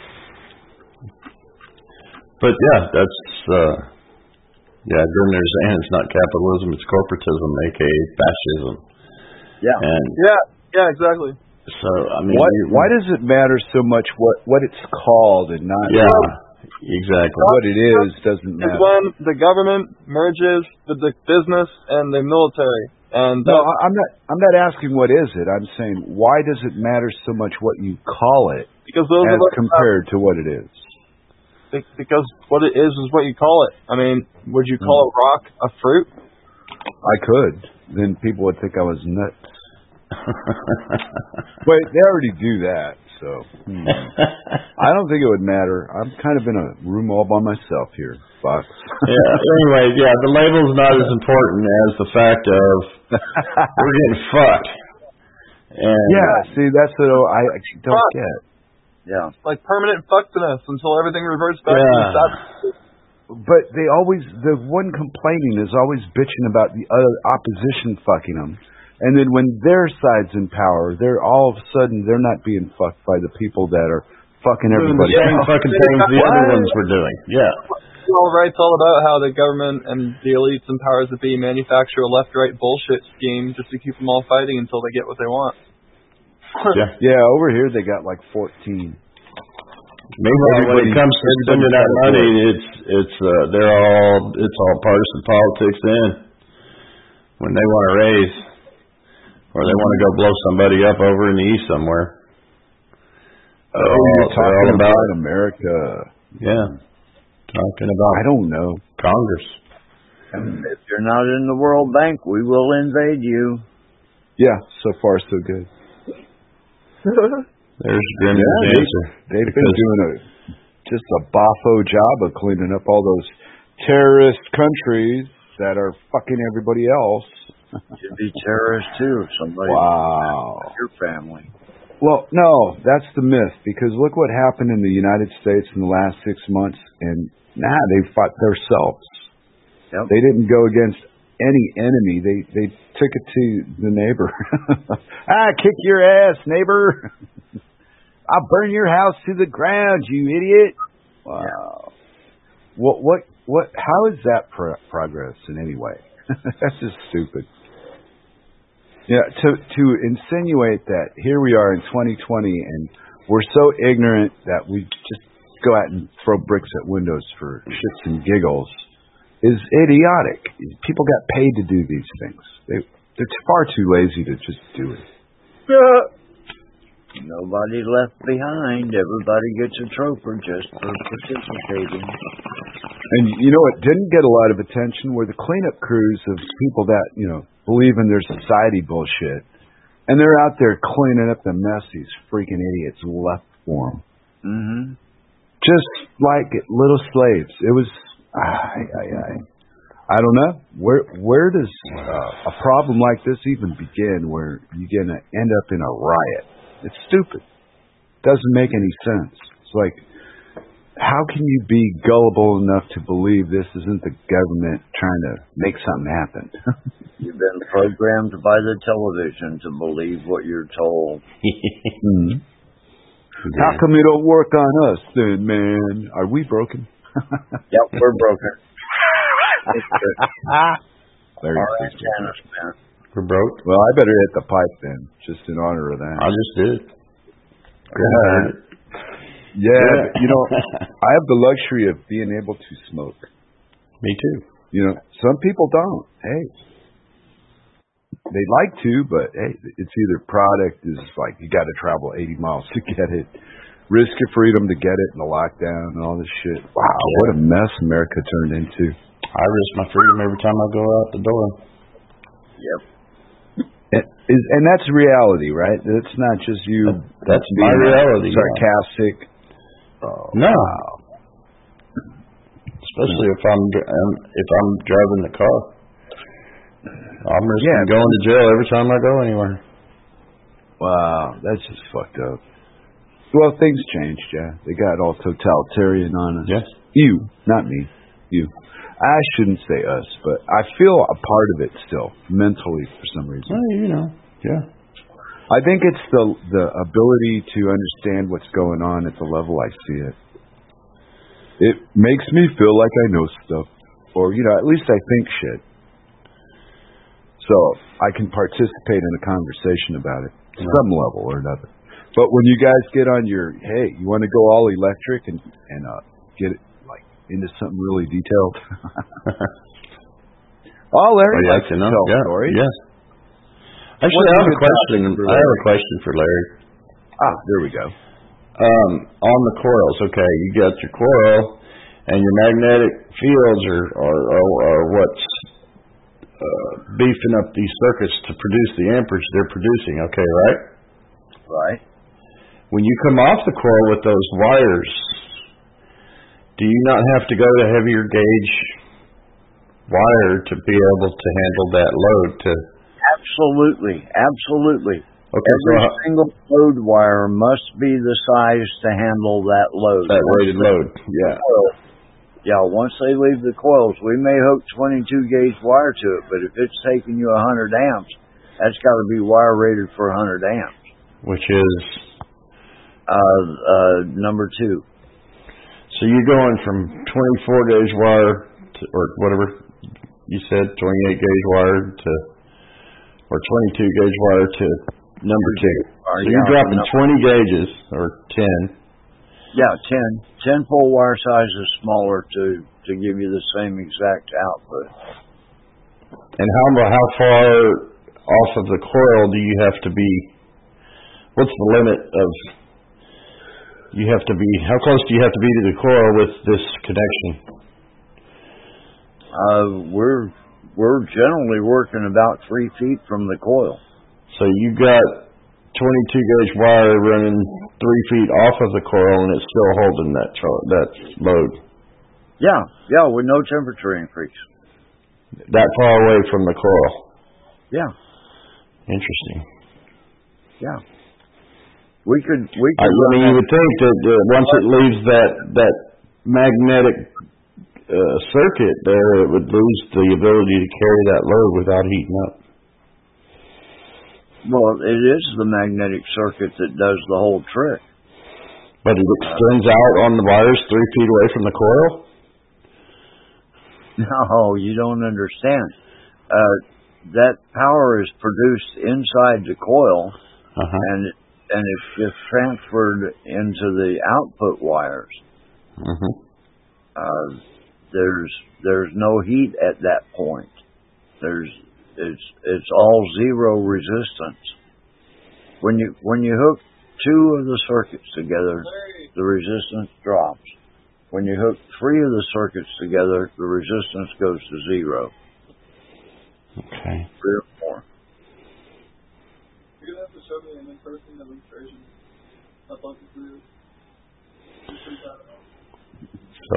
but yeah, that's. Uh, Yeah, then there's, and it's not capitalism, it's corporatism, aka fascism. Yeah. And yeah, yeah, exactly. So, I mean... Why, why does it matter so much what, what it's called and not... Yeah, exactly. What it is doesn't matter. It's when the government merges with the business and the military. And no, I'm not I'm not asking what is it. I'm saying, why does it matter so much what you call it because those as compared to what it is? Because what it is is what you call it. I mean, would you call mm. a rock a fruit? I could. Then people would think I was nuts. But they already do that, so hmm. I don't think it would matter. I'm kind of in a room all by myself here, Fox. Yeah. Anyway, yeah, the label's not as important as the fact of we're getting fucked. And yeah, see, that's what I actually don't Fuck. get. Yeah. Like permanent fuckedness until everything reverts back yeah. to the status. But they always, the one complaining is always bitching about the other opposition fucking them. And then when their side's in power, they're all of a sudden, they're not being fucked by the people that are fucking everybody. The same fucking things the other ones were doing. Yeah. All right, it's all about how the government and the elites and powers that be manufacture a left-right bullshit scheme just to keep them all fighting until they get what they want. Yeah, yeah. Over here they got like fourteen. Meanwhile, when it comes to spending that money, it's it's uh, they're all it's all partisan politics. Then, when they want to raise, or they want to go blow somebody up over in the east somewhere, Oh, you're talking about, about America. Yeah. Talking about I don't know. Congress. And if you're not in the World Bank, we will invade you. Yeah, so far so good. There's Grim's yeah, answer. They, they've been doing a just a boffo job of cleaning up all those terrorist countries that are fucking everybody else. You'd be terrorist too if somebody wow. your family. Well, no, that's the myth, because look what happened in the United States in the last six months, and nah, they fought themselves. Yep. They didn't go against any enemy. They they took it to the neighbor. ah, kick your ass, neighbor. I'll burn your house to the ground, you idiot. Wow. Yeah. What what what? How is that pro- progress in any way? That's just stupid. Yeah, to to insinuate that here we are in twenty twenty and we're so ignorant that we just go out and throw bricks at windows for shits and giggles is idiotic. People got paid to do these things. They they're far too lazy to just do it. Yeah. Nobody left behind. Everybody gets a trophy just for participating. And you know what didn't get a lot of attention were the cleanup crews of people that, you know, believe in their society bullshit. And they're out there cleaning up the mess these freaking idiots left for them. Mm-hmm. Just like little slaves. It was, I, I, I, I don't know. Where where does uh, a problem like this even begin where you're going to end up in a riot? It's stupid. Doesn't make any sense. It's like, how can you be gullible enough to believe this isn't the government trying to make something happen? You've been programmed by the television to believe what you're told. mm-hmm. How come it don't work on us then, man? Are we broken? Yep, we're broken. Very We're broke? Well, I better hit the pipe then, just in honor of that. I just did. Yeah, yeah, but, you know, I have the luxury of being able to smoke. Me too. You know, some people don't. Hey, they'd like to, but hey, it's either product is like you got to travel eighty miles to get it, risk your freedom to get it, and the lockdown and all this shit. Wow, yeah. What a mess America turned into. I risk my freedom every time I go out the door. Yep. And, is, and that's reality, right? It's not just you. That, that's my reality. Sarcastic. Yeah. Oh, no. Wow. Especially if I'm if I'm driving the car, I'm risking yeah, going to jail every time I go anywhere. Wow, that's just fucked up. Well, things changed, yeah. They got all totalitarian on us. Yes. You, not me. You. I shouldn't say us, but I feel a part of it still, mentally, for some reason. Well, you know, yeah. I think it's the the ability to understand what's going on at the level I see it. It makes me feel like I know stuff, or, you know, at least I think shit. So I can participate in a conversation about it, to some level or another. But when you guys get on your, hey, you want to go all electric and, and uh, get it, into something really detailed. Oh, Larry oh, yeah, likes to know. tell yeah, stories. Yeah. Actually, I have a question. I have a question for Larry. Ah, there we go. Um, on the coils, okay, you got your coil, and your magnetic fields are are, are, are what's uh, beefing up these circuits to produce the amperage they're producing. Okay, right? Right. When you come off the coil with those wires, do you not have to go to heavier gauge wire to be able to handle that load? To Absolutely, absolutely. Okay, Every so single load wire must be the size to handle that load. That rated load, yeah. Yeah, once they leave the coils, we may hook twenty-two gauge wire to it, but if it's taking you one hundred amps, that's got to be wire rated for one hundred amps. Which is? Uh, uh, number two. So you're going from twenty-four gauge wire to, or whatever you said, twenty-eight gauge wire to, or twenty-two gauge wire to number two. So you're dropping twenty gauges or ten. Yeah, ten. ten full wire sizes smaller to to give you the same exact output. And how how far off of the coil do you have to be? What's the limit of you have to be, how close do you have to be to the coil with this connection? Uh, we're we're generally working about three feet from the coil. So you got twenty-two gauge wire running three feet off of the coil, and it's still holding that tro- that load. Yeah, yeah, with no temperature increase. That far away from the coil. Yeah. Interesting. Yeah. We could we could. I, I mean, you would think that uh, once it leaves that that magnetic uh, circuit there, it would lose the ability to carry that load without heating up. Well, it is the magnetic circuit that does the whole trick. But it extends out on the wires three feet away from the coil? No, you don't understand. Uh, that power is produced inside the coil, uh-huh. and and it's just transferred into the output wires. Uh-huh. Uh, there's there's no heat at that point. There's it's it's all zero resistance. When you when you hook two of the circuits together, the resistance drops. When you hook three of the circuits together, the resistance goes to zero. Okay. Three or more. You're gonna have to show me an in-person demonstration. I'd love to see it. So.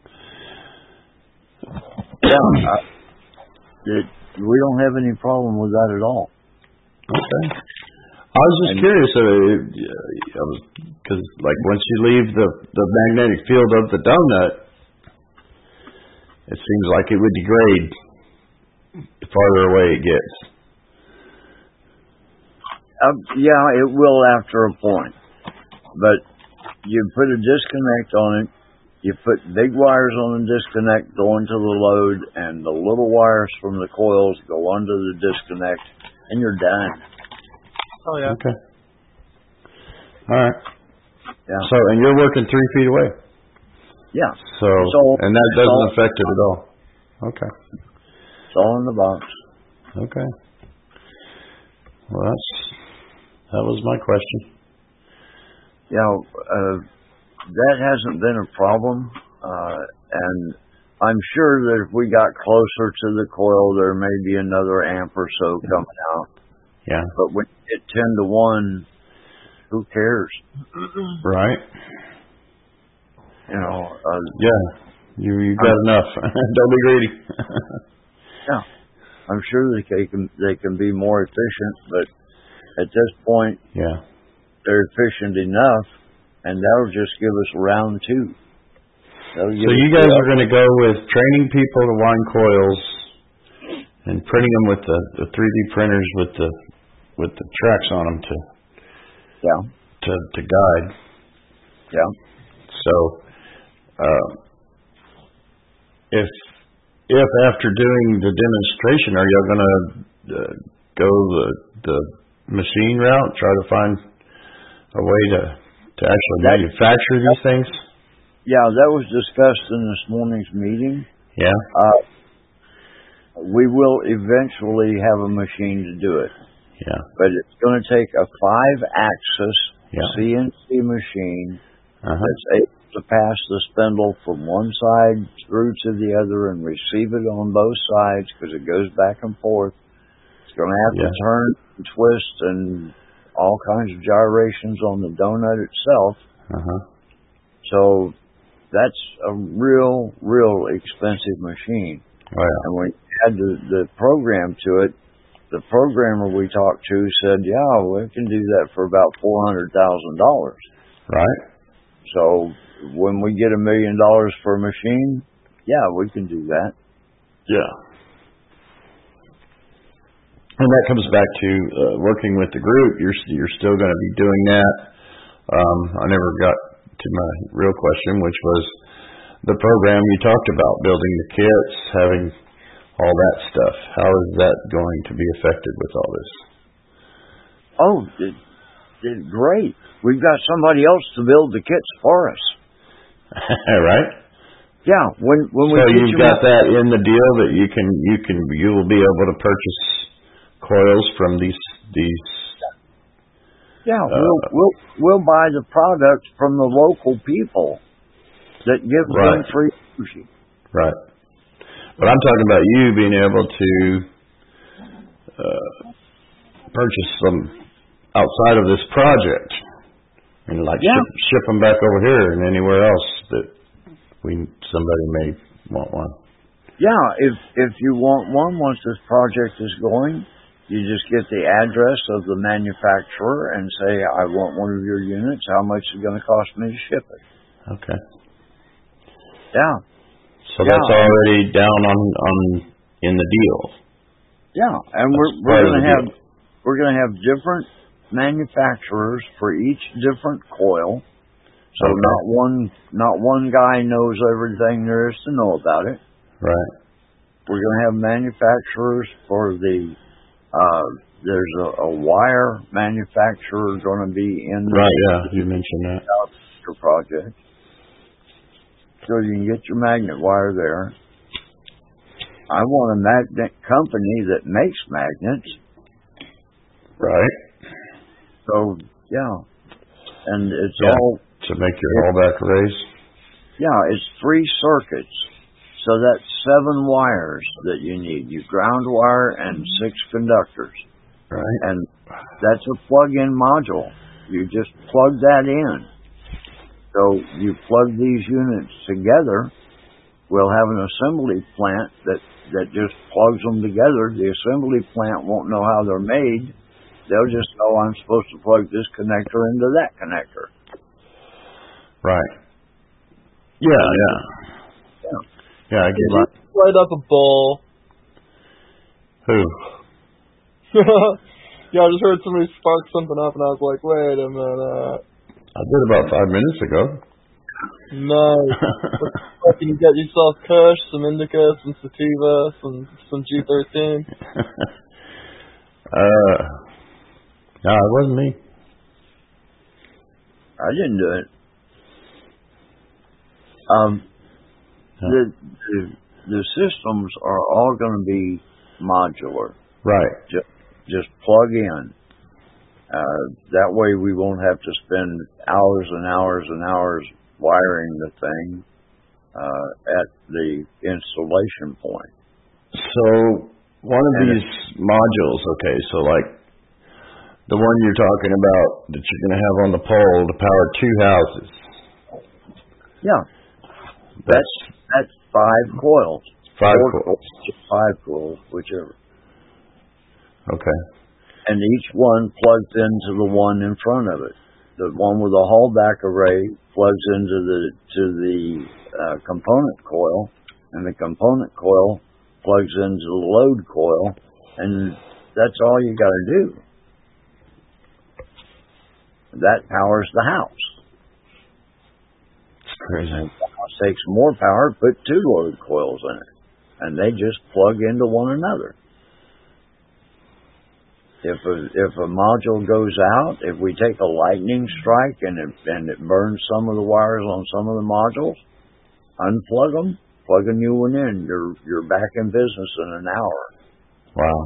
Yeah. I, it, we don't have any problem with that at all. Okay. I was just and, curious, because uh, like once you leave the, the magnetic field of the donut, it seems like it would degrade the farther away it gets. Uh, yeah, it will after a point. But you put a disconnect on it, you put big wires on the disconnect going to the load, and the little wires from the coils go onto the disconnect, and you're done. Oh, yeah. Okay. All right. Yeah. So, and you're working three feet away. Yeah. So, all, and that doesn't all, affect it at all. Okay. It's all in the box. Okay. Well, that's that was my question. Yeah, uh, that hasn't been a problem, uh, and I'm sure that if we got closer to the coil, there may be another amp or so coming out. Yeah. But when you get ten to one, who cares? Right. You know. Uh, yeah. You you got I'm, enough. Don't be greedy. Yeah. I'm sure they can they can be more efficient, but at this point, yeah, they're efficient enough, and that'll just give us round two. So you guys are going to go with training people to wind coils and printing them with the, the three D printers with the with the tracks on them to yeah to to guide. Yeah. So uh, if if after doing the demonstration, are you going to uh, go the the machine route, try to find a way to to actually that, manufacture these things? Yeah, that was discussed in this morning's meeting. Yeah. Uh, we will eventually have a machine to do it. Yeah. But it's going to take a five-axis yeah. C N C machine uh-huh. that's able to pass the spindle from one side through to the other and receive it on both sides because it goes back and forth. It's going to have yeah. to turn and twist and all kinds of gyrations on the donut itself. Uh-huh. So that's a real, real expensive machine. Oh, yeah. And when you add the, the program to it, the programmer we talked to said, yeah, we can do that for about four hundred thousand dollars. Right. So when we get a million dollars for a machine, yeah, we can do that. Yeah. And that comes back to uh, working with the group. You're you're still going to be doing that. Um, I never got to my real question, which was the program you talked about, building the kits, having all that stuff. How is that going to be affected with all this? Oh, it, it, great. We've got somebody else to build the kits for us. Right? Yeah. When when we so get you've you got out, that in the deal that you can you can you will be able to purchase coils from these these Yeah, Uh, we'll we'll we'll buy the product from the local people that give right. them free sushi. Right. But I'm talking about you being able to uh, purchase some outside of this project and like Yeah. ship, ship them back over here and anywhere else that we somebody may want one. Yeah, if if you want one, once this project is going, you just get the address of the manufacturer and say, I want one of your units. How much is it going to cost me to ship it? Okay. Yeah. So Yeah. that's already down on on in the deal. Yeah, and we're That's we're part of going to the have deal. we're going to have different manufacturers for each different coil. So Okay. not one not one guy knows everything there is to know about it. Right. We're going to have manufacturers for the uh, there's a, a wire manufacturer going to be in the Right. Yeah. You mentioned that. South project, so you can get your magnet wire there. I want a magnet company that makes magnets. Right. So yeah, and it's Yeah. all To make your rollback race. yeah, it's three circuits. So that's seven wires that you need. You ground wire and six conductors. Right. And that's a plug-in module. You just plug that in. So you plug these units together. We'll have an assembly plant that, that just plugs them together. The assembly plant won't know how they're made. They'll just know I'm supposed to plug this connector into that connector. Right. Yeah, yeah. Yeah. Yeah, I get Light, it. light up a bowl. Who? Yeah, I just heard somebody spark something up, and I was like, wait a minute. I did about five minutes ago. Nice. Fucking get yourself Kush, some Indica, some Sativa, some some G thirteen. uh, no, it wasn't me. I didn't do it. Um, Huh. the, the the systems are all going to be modular. Right. Just, just plug in. Uh, that way we won't have to spend hours and hours and hours wiring the thing uh, at the installation point. So one of And these modules, okay, so like the one you're talking about that you're going to have on the pole to power two houses. Yeah, That's, that's that's five coils. five Four coils. Five coils, whichever. Okay. And each one plugs into the one in front of it. The one with the Hallback array plugs into the to the uh, component coil, and the component coil plugs into the load coil, and that's all you got to do. That powers the house. It's crazy. And the house takes more power, put two load coils in it, and they just plug into one another. If a, if a module goes out, if we take a lightning strike and it, and it burns some of the wires on some of the modules, unplug them, plug a new one in. You're you're back in business in an hour. Wow.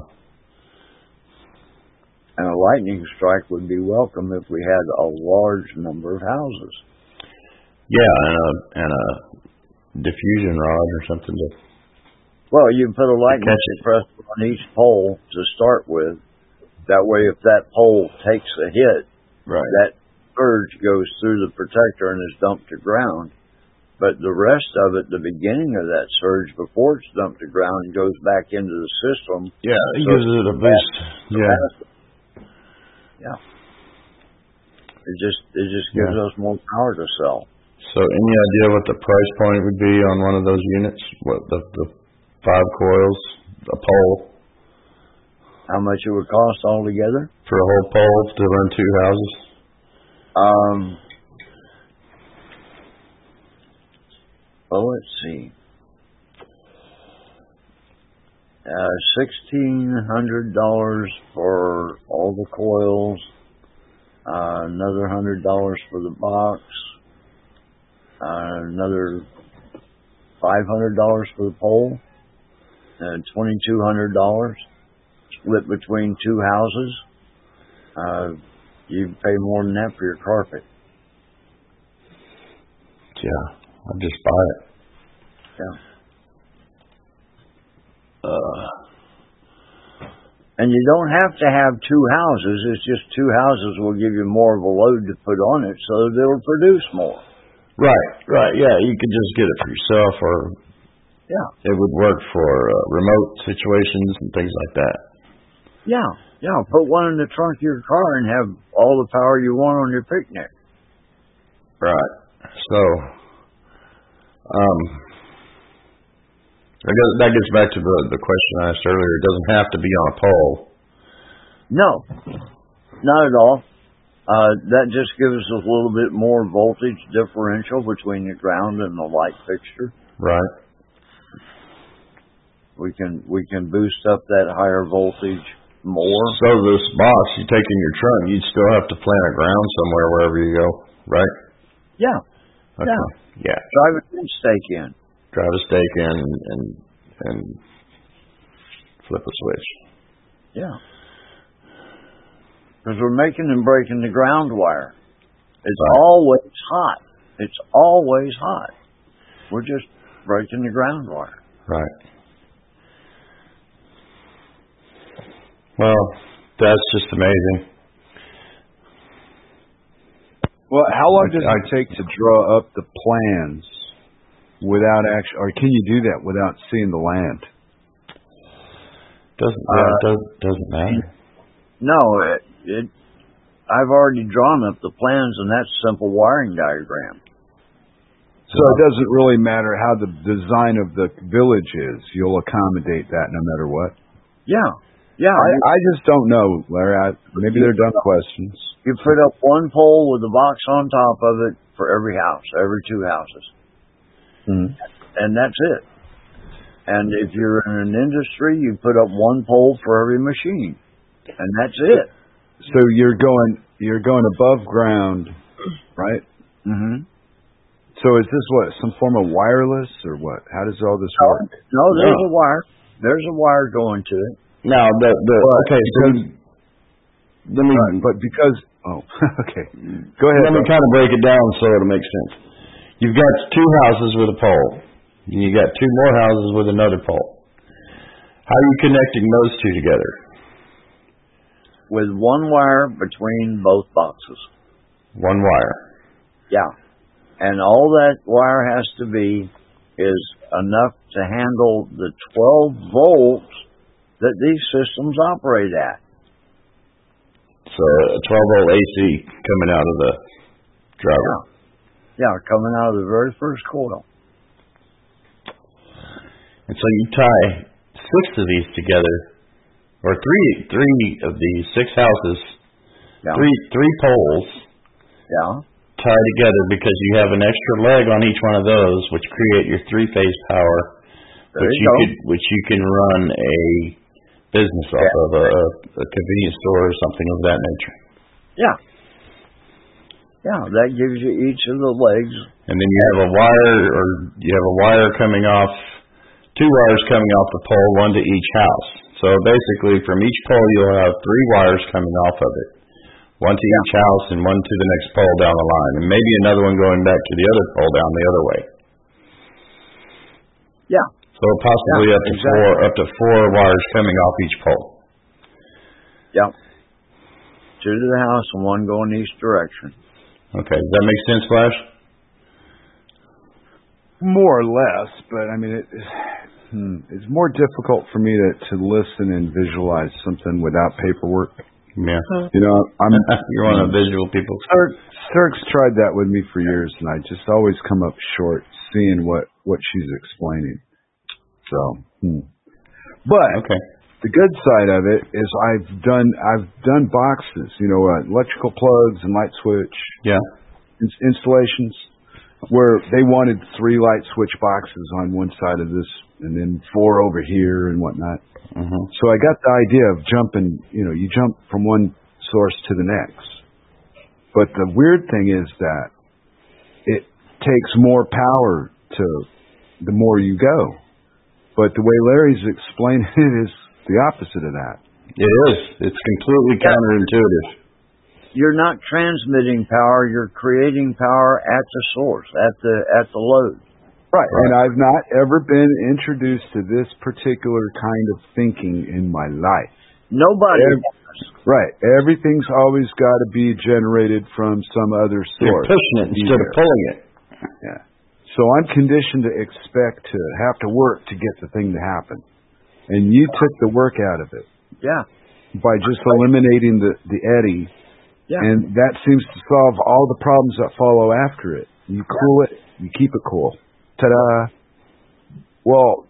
And a lightning strike would be welcome if we had a large number of houses. Yeah, and a and a diffusion rod or something to. Well, you put a lightning catch it. suppressor on each pole to start with. That way, if that pole takes a hit, Right. that surge goes through the protector and is dumped to ground. But the rest of it, the beginning of that surge, before it's dumped to ground, goes back into the system. Yeah, it So gives it a boost. Yeah. Yeah. It just it just gives Yeah. us more power to sell. So any idea what the price point would be on one of those units? What the, the five coils, a pole How much it would cost altogether? for a whole pole to run two houses? Um. Well, let's see. Uh, sixteen hundred dollars for all the coils. Uh, another hundred dollars for the box. Uh, another five hundred dollars for the pole. And twenty-two hundred dollars split between two houses. Uh, You pay more than that for your carpet. Yeah, I'll just buy it. Yeah. Uh, and you don't have to have two houses. It's just two houses will give you more of a load to put on it, so that it'll produce more. Right, right. Yeah, you could just get it for yourself, or yeah, it would work for uh, remote situations and things like that. Yeah, yeah. Put one in the trunk of your car and have all the power you want on your picnic. Right. So, um, I guess that gets back to the the question I asked earlier. It doesn't have to be on a pole. No, not at all. Uh, that just gives us a little bit more voltage differential between the ground and the light fixture. Right. We can we can boost up that higher voltage more. So this box you take in your trunk, you'd still have to plant a ground somewhere wherever you go, right? Yeah. Okay. Yeah. Yeah. Drive a fence stake in. Drive a stake in and and flip a switch. Yeah. Because we're making and breaking the ground wire. It's right. always hot. It's always hot. We're just breaking the ground wire. Right. Well, that's just amazing. Well, how long does it take to draw up the plans without actually, or can you do that without seeing the land? Doesn't yeah, uh, doesn't doesn't matter. No, it, it. I've already drawn up the plans, and that's a simple wiring diagram. So it doesn't really matter how the design of the village is. You'll accommodate that no matter what. Yeah, yeah. I, I just don't know, Larry. I, maybe they're dumb questions. You put up one pole with a box on top of it for every house, every two houses. Mm-hmm. And that's it. And if you're in an industry, you put up one pole for every machine. And that's it. So you're going you're going above ground, right? Mm-hmm. So is this what, some form of wireless or what? How does all this work? No, there's No. a wire. There's a wire going to it. Now the the But okay, so let me Right, but because oh okay. Go ahead. let me kind of break it down so it'll make sense. You've got two houses with a pole. You got two more houses with another pole. How are you connecting those two together? With one wire between both boxes. One wire. Yeah. And all that wire has to be is enough to handle the twelve volts that these systems operate at. So a twelve volt A C coming out of the driver. Yeah. Yeah, coming out of the very first coil. And so you tie six of these together, or three three of these six houses, Yeah. three three poles Yeah. tie together because you have an extra leg on each one of those, which create your three phase power, There which you you go. could which you can run a business off Yeah. of, a, a convenience store or something of that nature. Yeah. Yeah, that gives you each of the legs. And then you have a wire, or you have a wire coming off, two wires coming off the pole, one to each house. So basically, from each pole, you'll have three wires coming off of it. One to each house and one to the next pole down the line. And maybe another one going back to the other pole down the other way. Yeah. So possibly Yeah, up to exactly. four up to four wires coming off each pole. Yeah. Two to the house and one going each direction. Okay, does that make sense, Flash? More or less, but I mean, it, hmm, it's more difficult for me to, to listen and visualize something without paperwork. Yeah. You know, I'm You're one of the visual people. Sturk, Sturk's tried that with me for years, and I just always come up short seeing what, what she's explaining. So, hmm. but Okay. the good side of it is I've done I've done boxes, you know, uh, electrical plugs and light switch Yeah. ins- installations where they wanted three light switch boxes on one side of this and then four over here and whatnot. Mm-hmm. So I got the idea of jumping, you know, you jump from one source to the next. But the weird thing is that it takes more power to the more you go. But the way Larry's explaining it is the opposite of that. It is. It's completely counterintuitive. you're not transmitting power. You're creating power at the source, at the at the load. Right. right. And I've not ever been introduced to this particular kind of thinking in my life. Nobody. Every, right. Everything's always got to be generated from some other source. You're pushing it instead of pulling it. Yeah. So I'm conditioned to expect to have to work to get the thing to happen. And you took the work out of it. Yeah. By just eliminating the, the eddy. Yeah. And that seems to solve all the problems that follow after it. You cool yeah. it, you keep it cool. Ta-da. Well,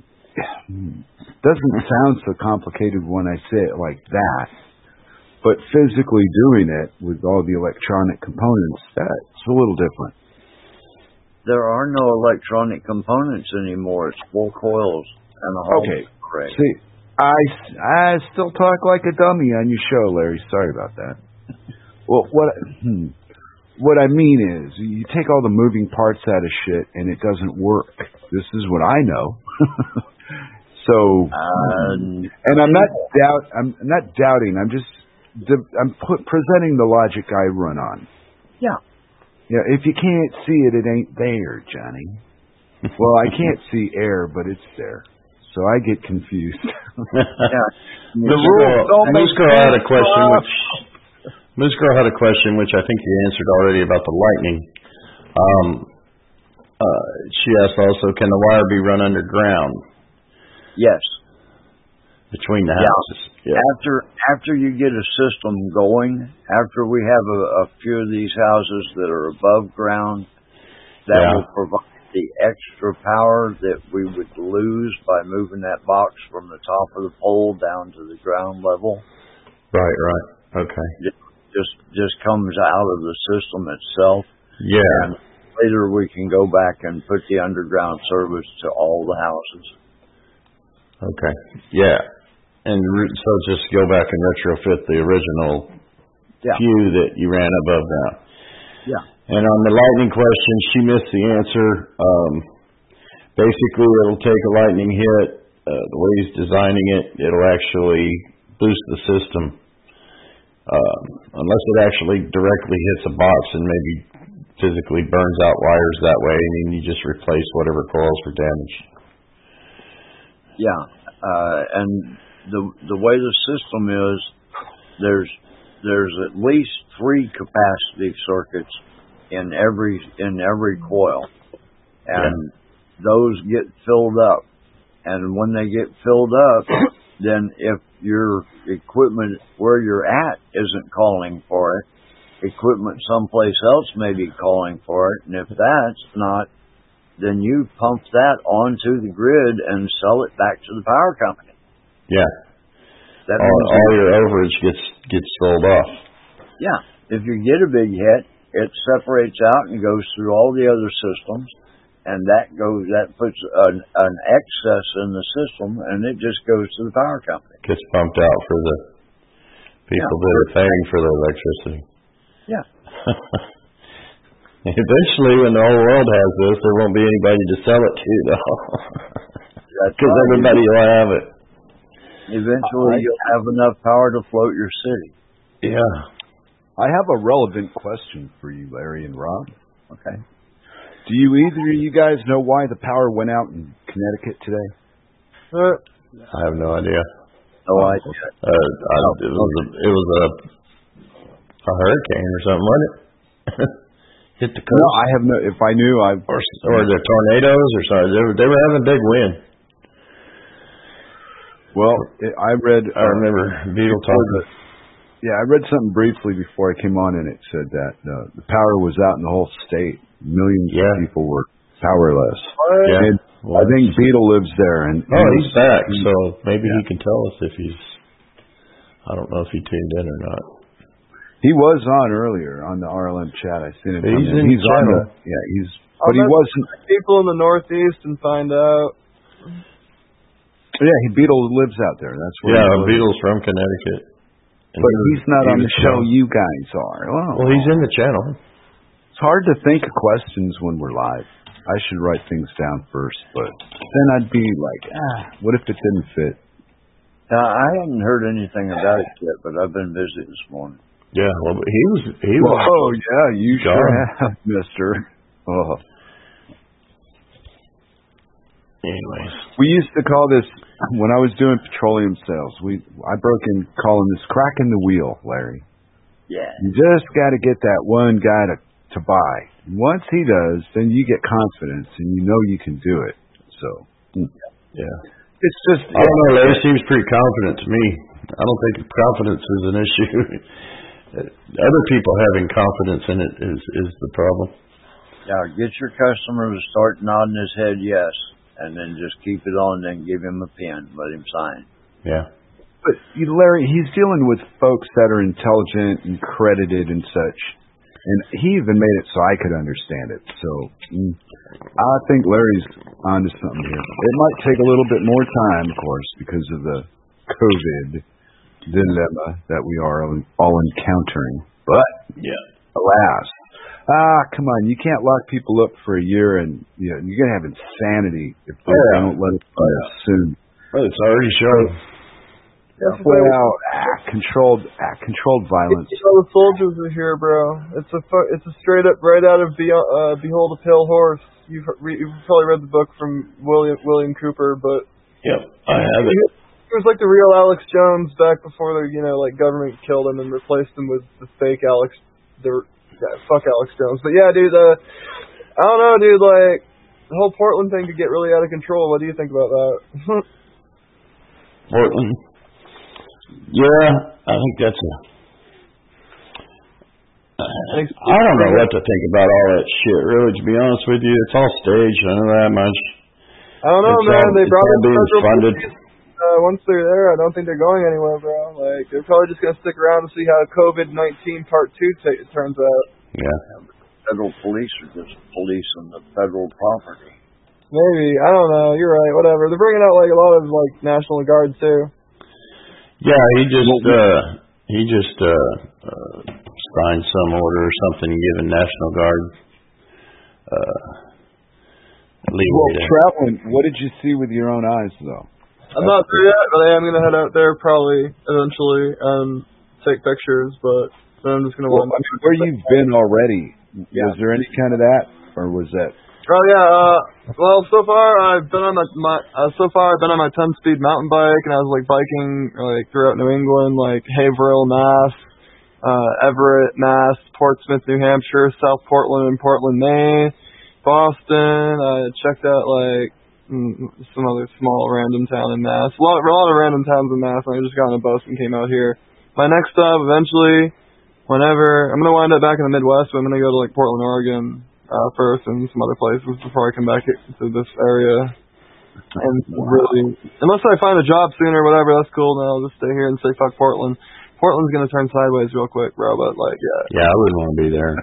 it doesn't sound so complicated when I say it like that. But physically doing it with all the electronic components, that's a little different. There are no electronic components anymore. It's four coils and a whole Okay. array. See, I, I still talk like a dummy on your show, Larry. Sorry about that. Well, what hmm, what I mean is, you take all the moving parts out of shit, and it doesn't work. This is what I know. so, um, and I'm not doubt. I'm not doubting. I'm just I'm put, presenting the logic I run on. Yeah. Yeah, if you can't see it, it ain't there, Johnny. Well, I can't see air, but it's there. So I get confused. yeah. The rule, Moose Girl had a question, which Moose Girl had a question, which I think you answered already about the lightning. Um, uh, she asked also, can the wire be run underground? Yes. Between the houses. Yeah. Yeah. After after you get a system going, after we have a, a few of these houses that are above ground, that yeah. will provide the extra power that we would lose by moving that box from the top of the pole down to the ground level. Right, right. Okay. It just just comes out of the system itself. Yeah. And later we can go back and put the underground service to all the houses. Okay. Yeah. And so just go back and retrofit the original yeah. few that you ran above ground. Yeah. And on the lightning question, she missed the answer. Um, basically, it'll take a lightning hit. Uh, the way he's designing it, it'll actually boost the system. Um, unless it actually directly hits a box and maybe physically burns out wires that way, and then you just replace whatever coils were damaged. Yeah. Uh, and the the way the system is, there's there's at least three capacity circuits in every in every coil, and yeah. those get filled up. And when they get filled up, then if your equipment where you're at isn't calling for it, equipment someplace else may be calling for it. And if that's not, then you pump that onto the grid and sell it back to the power company. Yeah. That all, means all your overage gets gets sold off. Yeah. If you get a big hit, it separates out and goes through all the other systems, and that goes that puts an, an excess in the system, and it just goes to the power company. Gets pumped out for the people yeah. that are paying for the electricity. Yeah. Eventually, when the whole world has this, there won't be anybody to sell it to, though. Because right. everybody will have it. Eventually, I, you'll have enough power to float your city. Yeah. I have a relevant question for you, Larry and Rob. Okay. Do you either of you guys know why the power went out in Connecticut today? Uh, I have no idea. No idea. Uh, I, it was a, it was a, a hurricane or something, wasn't it? Hit the coast. No, I have no. If I knew, I or, or the tornadoes or something. They were, they were having a big wind. Well, it, I read. I remember uh, Beetle talking. Yeah, I read something briefly before I came on, and it said that uh, the power was out in the whole state. Millions yeah. of people were powerless. Yeah. And well, I think Beetle lives there, and oh, and he's back. He, so maybe yeah. he can tell us if he's. I don't know if he tuned in or not. He was on earlier on the R L M chat. I seen him. He's in. He's on the. Yeah, he's. But he wasn't. People in the Northeast and find out. Yeah, he Beetle lives out there. That's where. Yeah, Beetle's from Connecticut. And but he's not he on the show. You guys are. Well, well, he's in the channel. It's hard to think of questions when we're live. I should write things down first, but then I'd be like, ah, what if it didn't fit? Uh, I haven't heard anything about it yet, but I've been busy this morning. Yeah, well, he was. He was. Oh yeah, you gone. sure have, Mister. Oh. Anyways, we used to call this when I was doing petroleum sales. We I broke in calling this cracking the wheel, Larry. Yeah. You just got to get that one guy to to buy. Once he does, then you get confidence and you know you can do it. So yeah, it's just. I don't know. Larry seems pretty confident to me. I don't think confidence is an issue. Other people having confidence in it is is the problem. Yeah, get your customer to start nodding his head yes, and then just keep it on, then give him a pen, let him sign. Yeah. But you know, Larry, he's dealing with folks that are intelligent and credited and such. And he even made it so I could understand it. So mm, I think Larry's onto something here. It might take a little bit more time, of course, because of the COVID dilemma that we are all encountering. But, yeah, alas, ah, come on, you can't lock people up for a year, and you know, you're going to have insanity if they yeah. don't let it play yeah. soon. Well, it's already shown. Yeah, well, ah, controlled, ah, controlled violence. You know, the soldiers are here, bro. It's a fu- it's a straight up right out of Be- uh, Behold a Pale Horse. You've re- you've probably read the book from William William Cooper, but yep, I have it. It was like the real Alex Jones back before the you know like government killed him and replaced him with the fake Alex. The yeah, fuck Alex Jones. But yeah, dude. Uh, I don't know, dude. Like the whole Portland thing could get really out of control. What do you think about that? Portland. Yeah, I think that's a. I don't know what to think about all that shit. Really, to be honest with you, it's all staged. I know that much. I don't know, it's man. All, they brought in being federal funded. Uh, once they're there, I don't think they're going anywhere, bro. Like they're probably just gonna stick around to see how COVID nineteen Part Two t- turns out. Yeah. Federal police are just policing the federal property. Maybe I don't know. You're right. Whatever. They're bringing out like a lot of like National Guard too. Yeah, he just uh, he just uh, uh, signed some order or something, giving National Guard uh, leeway. Well, traveling. What did you see with your own eyes, though? I'm not there yet, but I am gonna head out there probably eventually and take pictures. But then I'm just gonna. Well, I mean, where you've been already, yeah. Was there any kind of that, or was that? Oh yeah. Uh, well, so far I've been on my, my uh, so far I've been on my ten speed mountain bike, and I was like biking like throughout New England, like Haverhill, Mass, uh, Everett, Mass, Portsmouth, New Hampshire, South Portland, and Portland, Maine, Boston. I checked out like mm, some other small random town in Mass. A lot, a lot of random towns in Mass. And I just got on a bus and came out here. My next stop eventually, whenever I'm gonna wind up back in the Midwest, but I'm gonna go to like Portland, Oregon. Uh, first and some other places before I come back to this area. And wow. Really, unless I find a job soon or whatever, that's cool. Then I'll just stay here and say fuck Portland. Portland's gonna turn sideways real quick, bro. But like, yeah. Yeah, I wouldn't want to be there.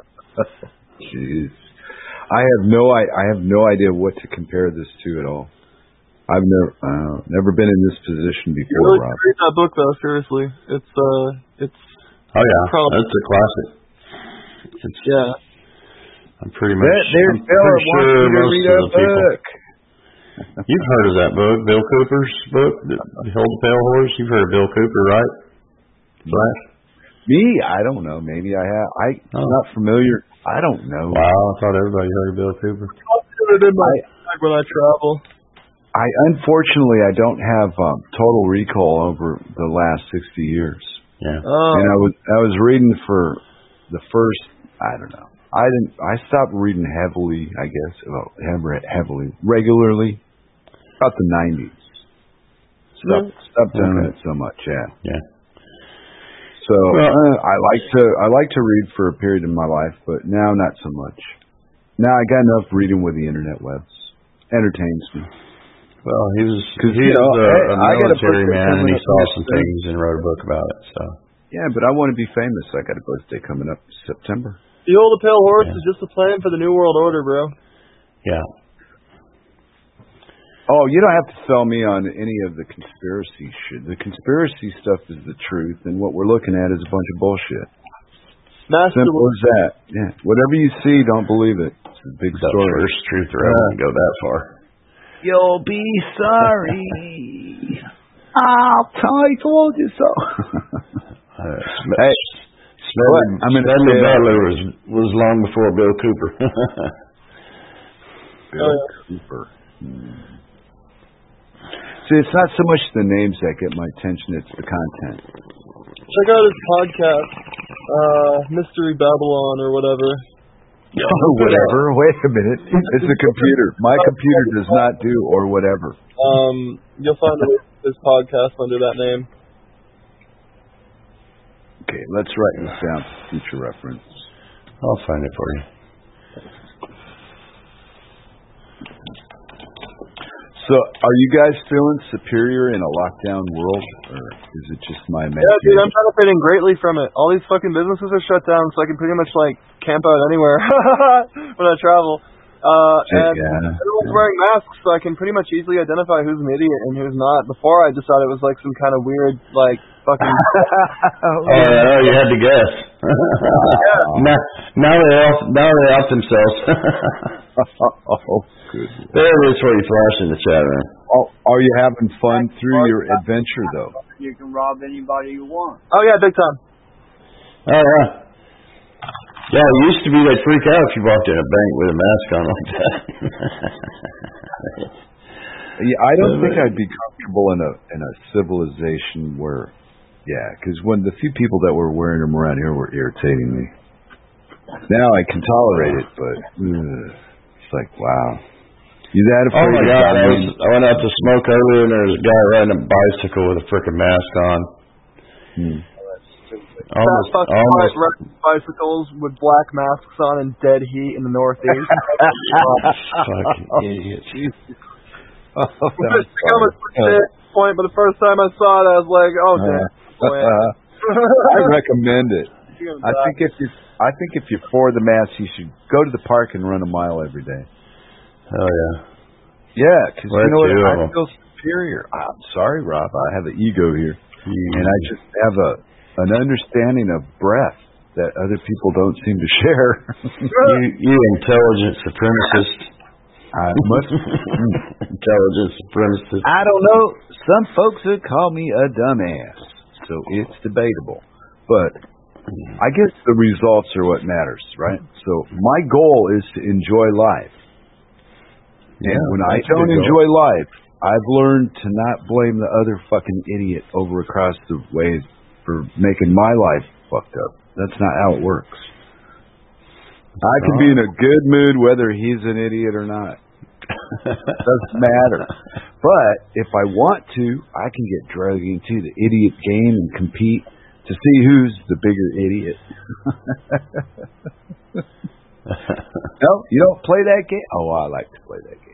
Jeez, I have no I, I have no idea what to compare this to at all. I've never uh, never been in this position before. You really Rob. read that book though, seriously. It's uh, it's. Oh yeah, probably, that's a classic. It's, yeah. I'm pretty much. There's Bill wants sure you to read a book. You've heard of that book, Bill Cooper's book, Behold the Pale Horse. You've heard of Bill Cooper, right? Flash? Me? I don't know. Maybe I have. I, I'm oh. not familiar. I don't know. Wow, I thought everybody heard of Bill Cooper. I'll put it in my bag when I travel. I unfortunately I don't have um, total recall over the last sixty years. Yeah. Oh. And I was I was reading for the first. I don't know. I didn't. I stopped reading heavily. I guess well, heavily, regularly, about the nineties. Stopped, yeah. stopped doing okay. it so much. Yeah. Yeah. So well, uh, I like to. I like to read for a period in my life, but now not so much. Now I got enough reading with the internet webs. Entertains me. Well, he was because he you know was a, a military man, and he saw some things and wrote a book about it. So. Yeah, but I want to be famous. I got a birthday coming up in September. Behold the Pale Horse yeah. is just a plan for the New World Order, bro. Yeah. Oh, you don't have to sell me on any of the conspiracy shit. The conspiracy stuff is the truth, and what we're looking at is a bunch of bullshit. Master Simple as that. Yeah. Whatever you see, don't believe it. It's a big the story. First truth, or I wouldn't go that far. You'll be sorry. I'll tell I told you so. uh, hey, Smedley, I'm in Smedley Butler was, was long before Bill Cooper. Bill oh, yeah. Cooper. Hmm. See, it's not so much the names that get my attention, it's the content. Check out his podcast, uh, Mystery Babylon or whatever. Oh, whatever. Wait a minute. It's a computer. My computer does not do or whatever. Um, you'll find his podcast under that name. Okay, let's write this down for future reference. I'll find it for you. So, are you guys feeling superior in a lockdown world, or is it just my imagination? Yeah, dude, I'm benefiting greatly from it. All these fucking businesses are shut down, so I can pretty much, like, camp out anywhere when I travel. Uh, and yeah. everyone's wearing masks, so I can pretty much easily identify who's an idiot and who's not. Before, I just thought it was, like, some kind of weird, like, fucking... oh, oh, you had to guess. yeah. Now, now they off, now they off themselves. oh, good. There it is for you, Flash, in the chat room. Oh, are you having fun through your adventure, though? You can rob anybody you want. Oh, yeah, big time. Oh, yeah. Yeah, it used to be they'd freak out if you walked in a bank with a mask on like that. yeah, I don't think I'd be comfortable in a in a civilization where, yeah, because when the few people that were wearing them around here were irritating me. Now I can tolerate it, but ugh, it's like, wow. You that afraid? Oh my God! I, was, I went out to smoke earlier, and there was a guy riding a bicycle with a frickin' mask on. Hmm. Almost, that fucking almost. Riding bicycles with black masks on in dead heat in the Northeast. Fucking idiot. Oh, it's become a point, but the first time I saw it, I was like, oh, damn. Uh, I recommend it. I think if you, I think if you're for the mask, you should go to the park and run a mile every day. Oh yeah. Yeah, because you know what? I them. feel superior. I'm sorry, Rob. I have an ego here, mm. and I just have a an understanding of breath that other people don't seem to share. you, you intelligent supremacist. I must. Intelligent supremacist. I don't know. Some folks would call me a dumbass, so it's debatable. But I guess the results are what matters, right? So my goal is to enjoy life. And yeah, when I don't enjoy life, I've learned to not blame the other fucking idiot over across the way for making my life fucked up. That's not how it works. I can be in a good mood whether he's an idiot or not. Doesn't matter. But if I want to, I can get dragged into the idiot game and compete to see who's the bigger idiot. No, you don't play that game? Oh, I like to play that game.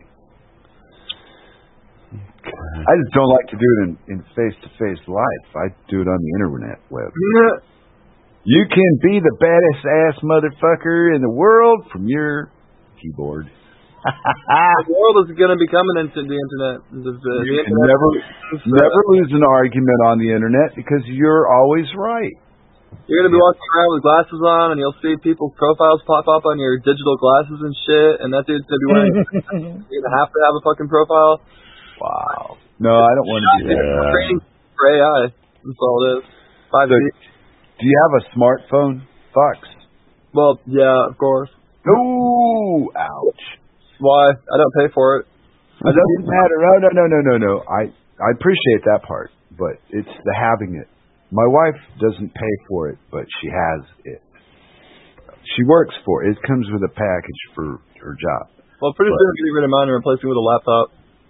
I just don't like to do it in, in face-to-face life. I do it on the internet web. Yeah. You can be the baddest ass motherfucker in the world from your keyboard. The world is going to be coming into the internet. The, the, you the can internet never, never lose an argument on the internet because you're always right. You're going to be walking around with glasses on, and you'll see people's profiles pop up on your digital glasses and shit, and that dude's going to be wearing... You're going to have to have a fucking profile. Wow. No, I don't want to do that. Training for A I. That's all it is. five G. Do you have a smartphone, Fox? Well, yeah, of course. Ooh, ouch. Why? I don't pay for it. It doesn't matter. No, no, no, no, no, no. I, I appreciate that part, but it's the having it. My wife doesn't pay for it, but she has it. She works for it. It comes with a package for her job. Well, pretty soon I'm getting rid of mine and replacing it with a laptop.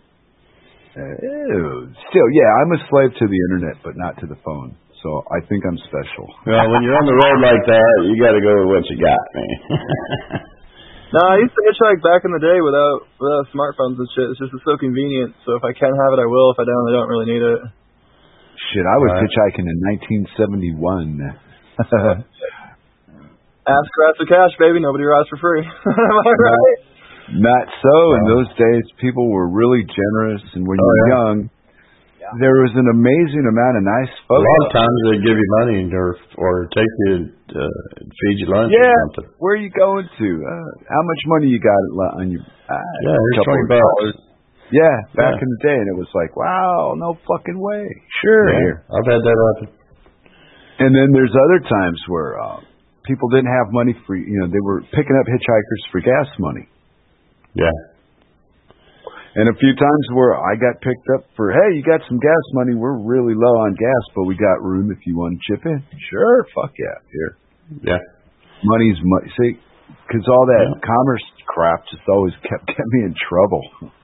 Uh, still, yeah, I'm a slave to the internet, but not to the phone. So I think I'm special. Well, when you're on the road like that, you got to go with what you got, man. No, I used to hitchhike back in the day without without smartphones and shit. It's just it's so convenient. So if I can have it, I will. If I don't, I don't really need it. Shit, I was right. hitchhiking in nineteen seventy-one. Ask for ask for cash, baby. Nobody rides for free. Am I right? Not so. In those days, people were really generous, and when oh, you're yeah. young, yeah. there was an amazing amount of nice folks. A lot of times they give you money or or take you to uh, feed you lunch yeah. or something. Where are you going to? Uh, how much money you got on your? Uh, yeah, here's twenty bucks. Yeah, back yeah. in the day, and it was like, wow, no fucking way. Sure. Yeah, I've had that happen. And then there's other times where uh, people didn't have money for, you know, they were picking up hitchhikers for gas money. Yeah. And a few times where I got picked up for, hey, you got some gas money. We're really low on gas, but we got room if you want to chip in. Sure, fuck yeah, here. Yeah. Money's money. See, because all that yeah. commerce crap just always kept getting me in trouble.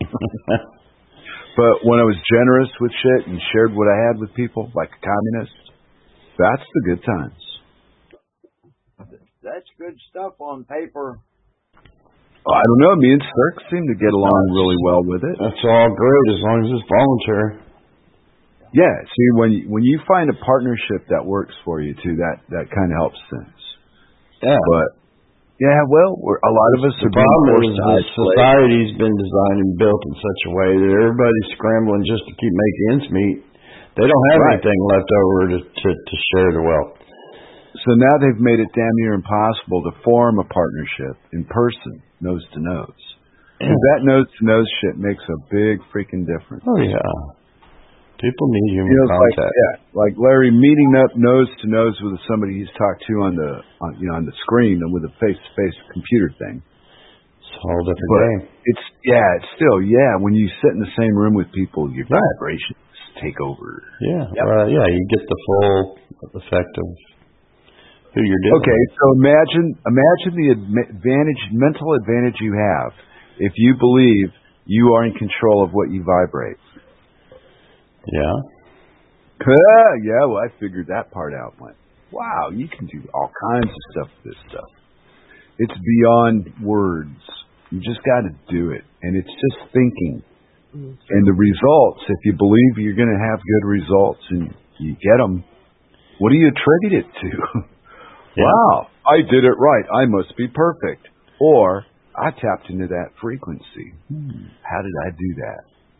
But when I was generous with shit and shared what I had with people, like a communist, that's the good times. That's good stuff on paper. I don't know. Me and Cirque seem to get along really well with it. That's all great as long as it's voluntary. Yeah. See, when you, when you find a partnership that works for you too, that that kind of helps things. Yeah. But yeah, well, we're, a lot of us the are being forced is to that society's been designed and built in such a way that everybody's scrambling just to keep making ends meet. They don't have right. anything left over to, to to share the wealth. So now they've made it damn near impossible to form a partnership in person, nose to nose. Because that nose to nose shit makes a big freaking difference. Oh yeah, people need human you know, contact. Like, yeah, like Larry meeting up nose to nose with somebody he's talked to on the, on, you know, on the screen and with a face to face computer thing. It's a whole different but game. It's yeah, it's still yeah. When you sit in the same room with people, your right. vibrations take over. Yeah, yep. uh, yeah, you get the full effect of who you're dealing okay, with. so imagine imagine the advantage, mental advantage you have if you believe you are in control of what you vibrate. Yeah. Yeah, well, I figured that part out. Went, wow, you can do all kinds of stuff with this stuff. It's beyond words. You just got to do it, and it's just thinking. And the results, if you believe you're going to have good results and you get them, what do you attribute it to? Yeah. Wow, I did it right. I must be perfect. Or I tapped into that frequency. Hmm, how did I do that?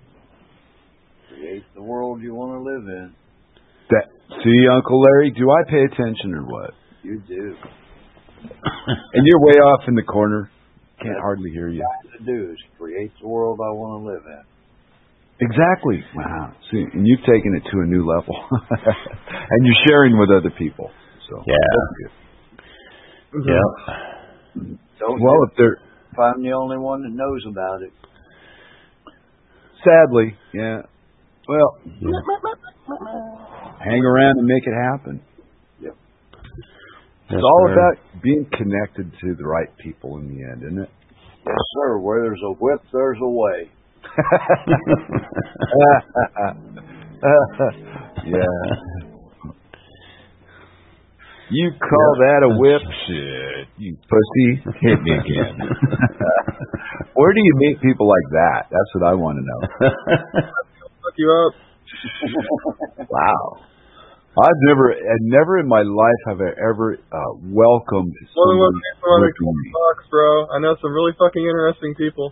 Create the world you want to live in. That, see, Uncle Larry, do I pay attention or what? You do. And you're way off in the corner. Can't That's hardly hear you. What I do is create the world I want to live in. Exactly. Wow. See, and you've taken it to a new level. And you're sharing with other people. So yeah. That's good. Yeah. Don't well, if they're if I'm the only one that knows about it. Sadly, yeah. Well, yeah. Hang around and make it happen. Yep. It's all fair. About being connected to the right people in the end, isn't it? Yes, sir. Where there's a whip, there's a way. Yeah. You call yeah. that a whip? Shit, you pussy. Hit me again. Where do you meet people like that? That's what I want to know. Fuck you up. Wow. I've never, and never in my life have I ever uh, welcomed someone with box, bro. I know some really fucking interesting people.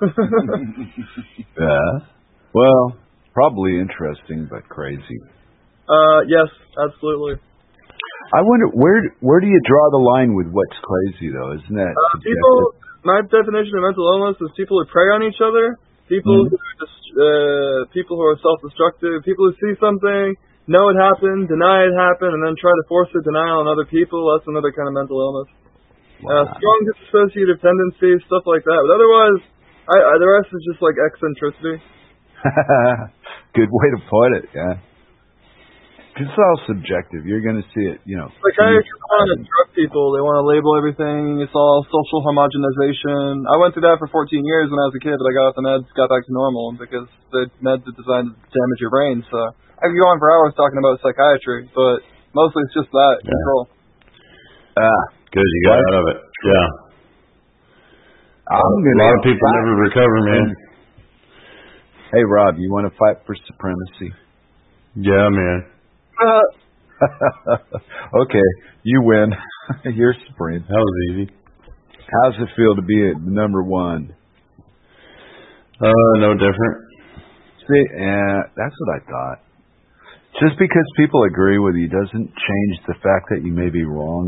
Yeah. Well, probably interesting, but crazy. Uh, yes, absolutely. I wonder where where do you draw the line with what's crazy though? Isn't that uh, people? My definition of mental illness is people who prey on each other, people mm-hmm. who are just, uh, people who are self-destructive, people who see something, know it happened, deny it happened, and then try to force the denial on other people. That's another kind of mental illness. Wow. Uh, strong dissociative tendencies, stuff like that. But otherwise, I, I, the rest is just like eccentricity. Good way to put it. Yeah. It's all subjective. You're going to see it, you know. Like I want to drug people. They want to label everything. It's all social homogenization. I went through that for fourteen years when I was a kid, but I got off the meds, got back to normal because the meds are designed to damage your brain. So I could go on for hours talking about psychiatry, but mostly it's just that yeah. control. Ah, good. You got out of it. Yeah. I'm a lot of people fight. Never recover, man. Hey, Rob, you want to fight for supremacy? Yeah, man. Uh, okay, you win. You're supreme. That was easy. How's it feel to be at number one? Uh, no different. See, yeah, that's what I thought. Just because people agree with you doesn't change the fact that you may be wrong.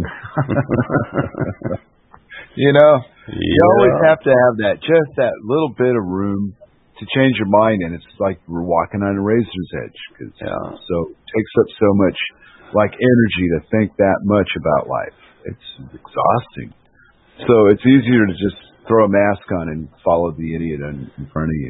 You know, yeah. You always have to have that, just that little bit of room to change your mind, and it's like we're walking on a razor's edge. Cause, yeah. So it takes up so much like energy to think that much about life. It's exhausting. So it's easier to just throw a mask on and follow the idiot in, in front of you.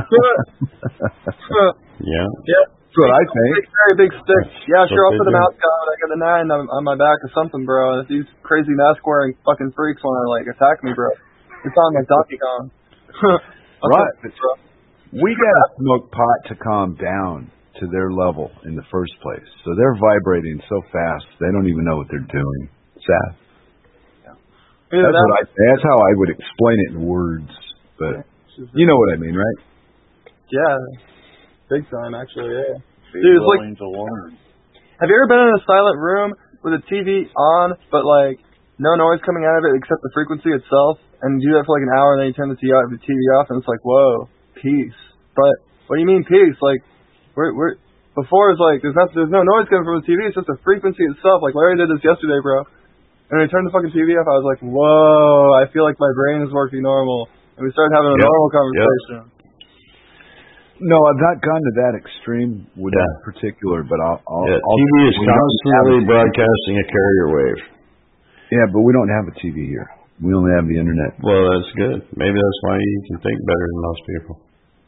Yeah. Yeah. That's what I think. Big, very big stick. Yeah, sure, I'll What put they a do. mask on. I got a nine on, on my back or something, bro. And if these crazy mask wearing fucking freaks want to like attack me, bro, it's on like Donkey Kong. Right. We gotta smoke pot to calm down to their level in the first place. So they're vibrating so fast they don't even know what they're doing. Sad. Either That's that, what I. That's how I would explain it in words. But you know what I mean, right? yeah, big time actually. Yeah. Be Dude, it's like- willing to learn. Have you ever been in a silent room with a T V on, but like no noise coming out of it except the frequency itself? And you do that for like an hour, and then you turn the T V off, the T V off, and it's like, whoa, peace. But what do you mean peace? Like, we're we're before it's like there's not there's no noise coming from the T V. It's just the frequency itself. Like Larry did this yesterday, bro. And when I turned the fucking T V off, I was like, whoa, I feel like my brain is working normal. And we started having a Yep. normal conversation. No, I've not gone to that extreme with Yeah. that particular, but I'll. I'll, Yeah, I'll T V is we don't constantly have a- broadcasting a carrier wave. Yeah, but we don't have a T V here. We only have the internet. Well, that's good. Maybe that's why you can think better than most people.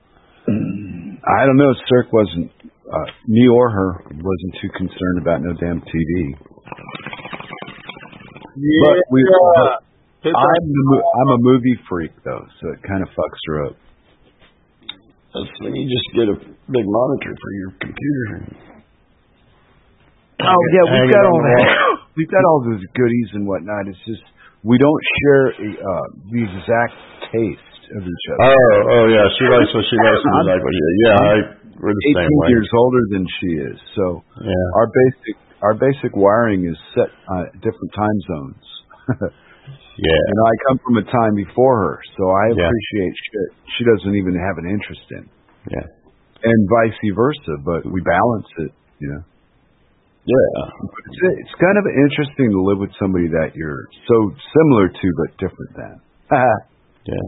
I don't know. Cirque wasn't, uh, me or her, wasn't too concerned about no damn T V. Yeah. But we, but Hit I'm, that- the mo- I'm a movie freak though, so it kind of fucks her up. That's when you just get a big monitor for your computer. Oh yeah, Hang we've it got on all the that. wall. We've got all those goodies and whatnot. It's just we don't share uh, the exact taste of each other. Oh, oh yeah, she likes what she likes. We like what she. Yeah, I, we're the same eighteen way. years older than she is, so Yeah. our basic our basic wiring is set uh, different time zones. Yeah. You know, I come from a time before her, so I Yeah. appreciate shit she doesn't even have an interest in, Yeah. and vice versa. But we balance it, you know. Yeah. It's, it's kind of interesting to live with somebody that you're so similar to but different than. Yeah.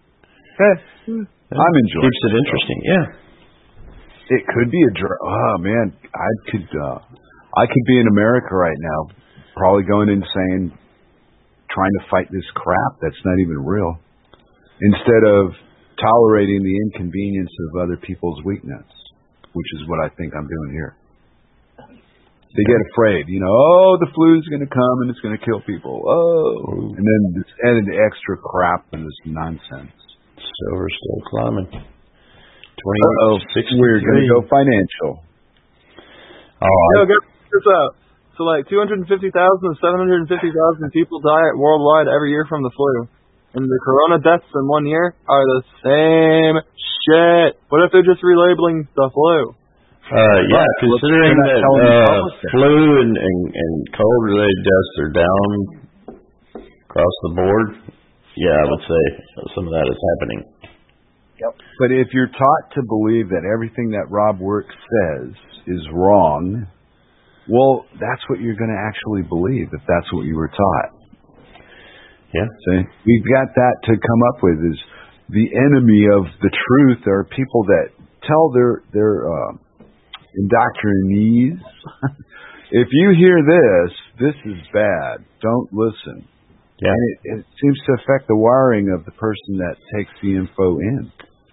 I'm enjoying Keeps it it. interesting. Yeah. It could be a dr- oh man, I could uh, I could be in America right now, probably going insane, trying to fight this crap that's not even real, instead of tolerating the inconvenience of other people's weakness, which is what I think I'm doing here. They get afraid, you know. Oh, the flu's going to come and it's going to kill people. Oh, and then this added extra crap and this nonsense. Silver's still climbing. Twenty. Uh-oh, we're going to go financial. Oh, Yo, I, get this out. So like two hundred fifty thousand to seven hundred fifty thousand people die worldwide every year from the flu. And the corona deaths in one year are the same shit. What if they're just relabeling the flu? Uh, yeah, Right. considering Well, they're that not telling the uh, public that. flu and, and, and cold-related deaths are down across the board, yeah, I would say some of that is happening. But if you're taught to believe that everything that Rob Works says is wrong, well, that's what you're going to actually believe if that's what you were taught. Yeah. See, we've got that to come up with is the enemy of the truth are people that tell their their uh, indoctrinees, if you hear this, this is bad. Don't listen. Yeah. And it, it seems to affect the wiring of the person that takes the info in.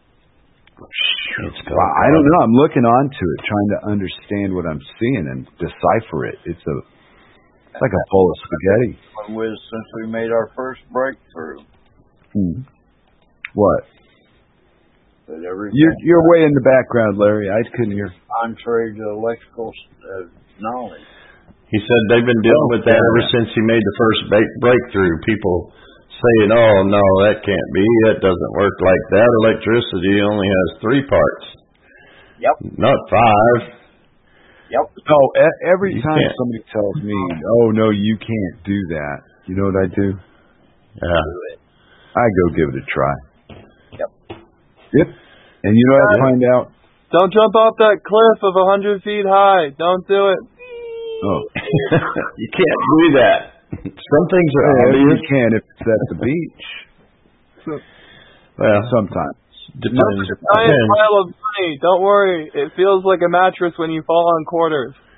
It's Well, I don't know. I'm looking onto it, trying to understand what I'm seeing and decipher it. It's a it's like a bowl of spaghetti. With since we made our first breakthrough, Hmm. What? that everything You're you're way in the background, Larry. I couldn't hear. contrary to electrical uh, knowledge. He said they've been dealing with that ever since he made the first ba- breakthrough. People saying, "Oh no, that can't be. That doesn't work like that. Electricity only has three parts, Yep. not five." Yep. No, e- every You time can't. somebody tells me, "Oh no, you can't do that," you know what I do? Yeah. I go give it a try. Yep. Yep. And you know what I find out? Don't jump off that cliff of a hundred feet high. Don't do it. Oh, You can't do that. Some things are yeah, you obvious. can if it's at the beach. Well, Sometimes. depends. Giant depends. pile of money. Don't worry. It feels like a mattress when you fall on quarters.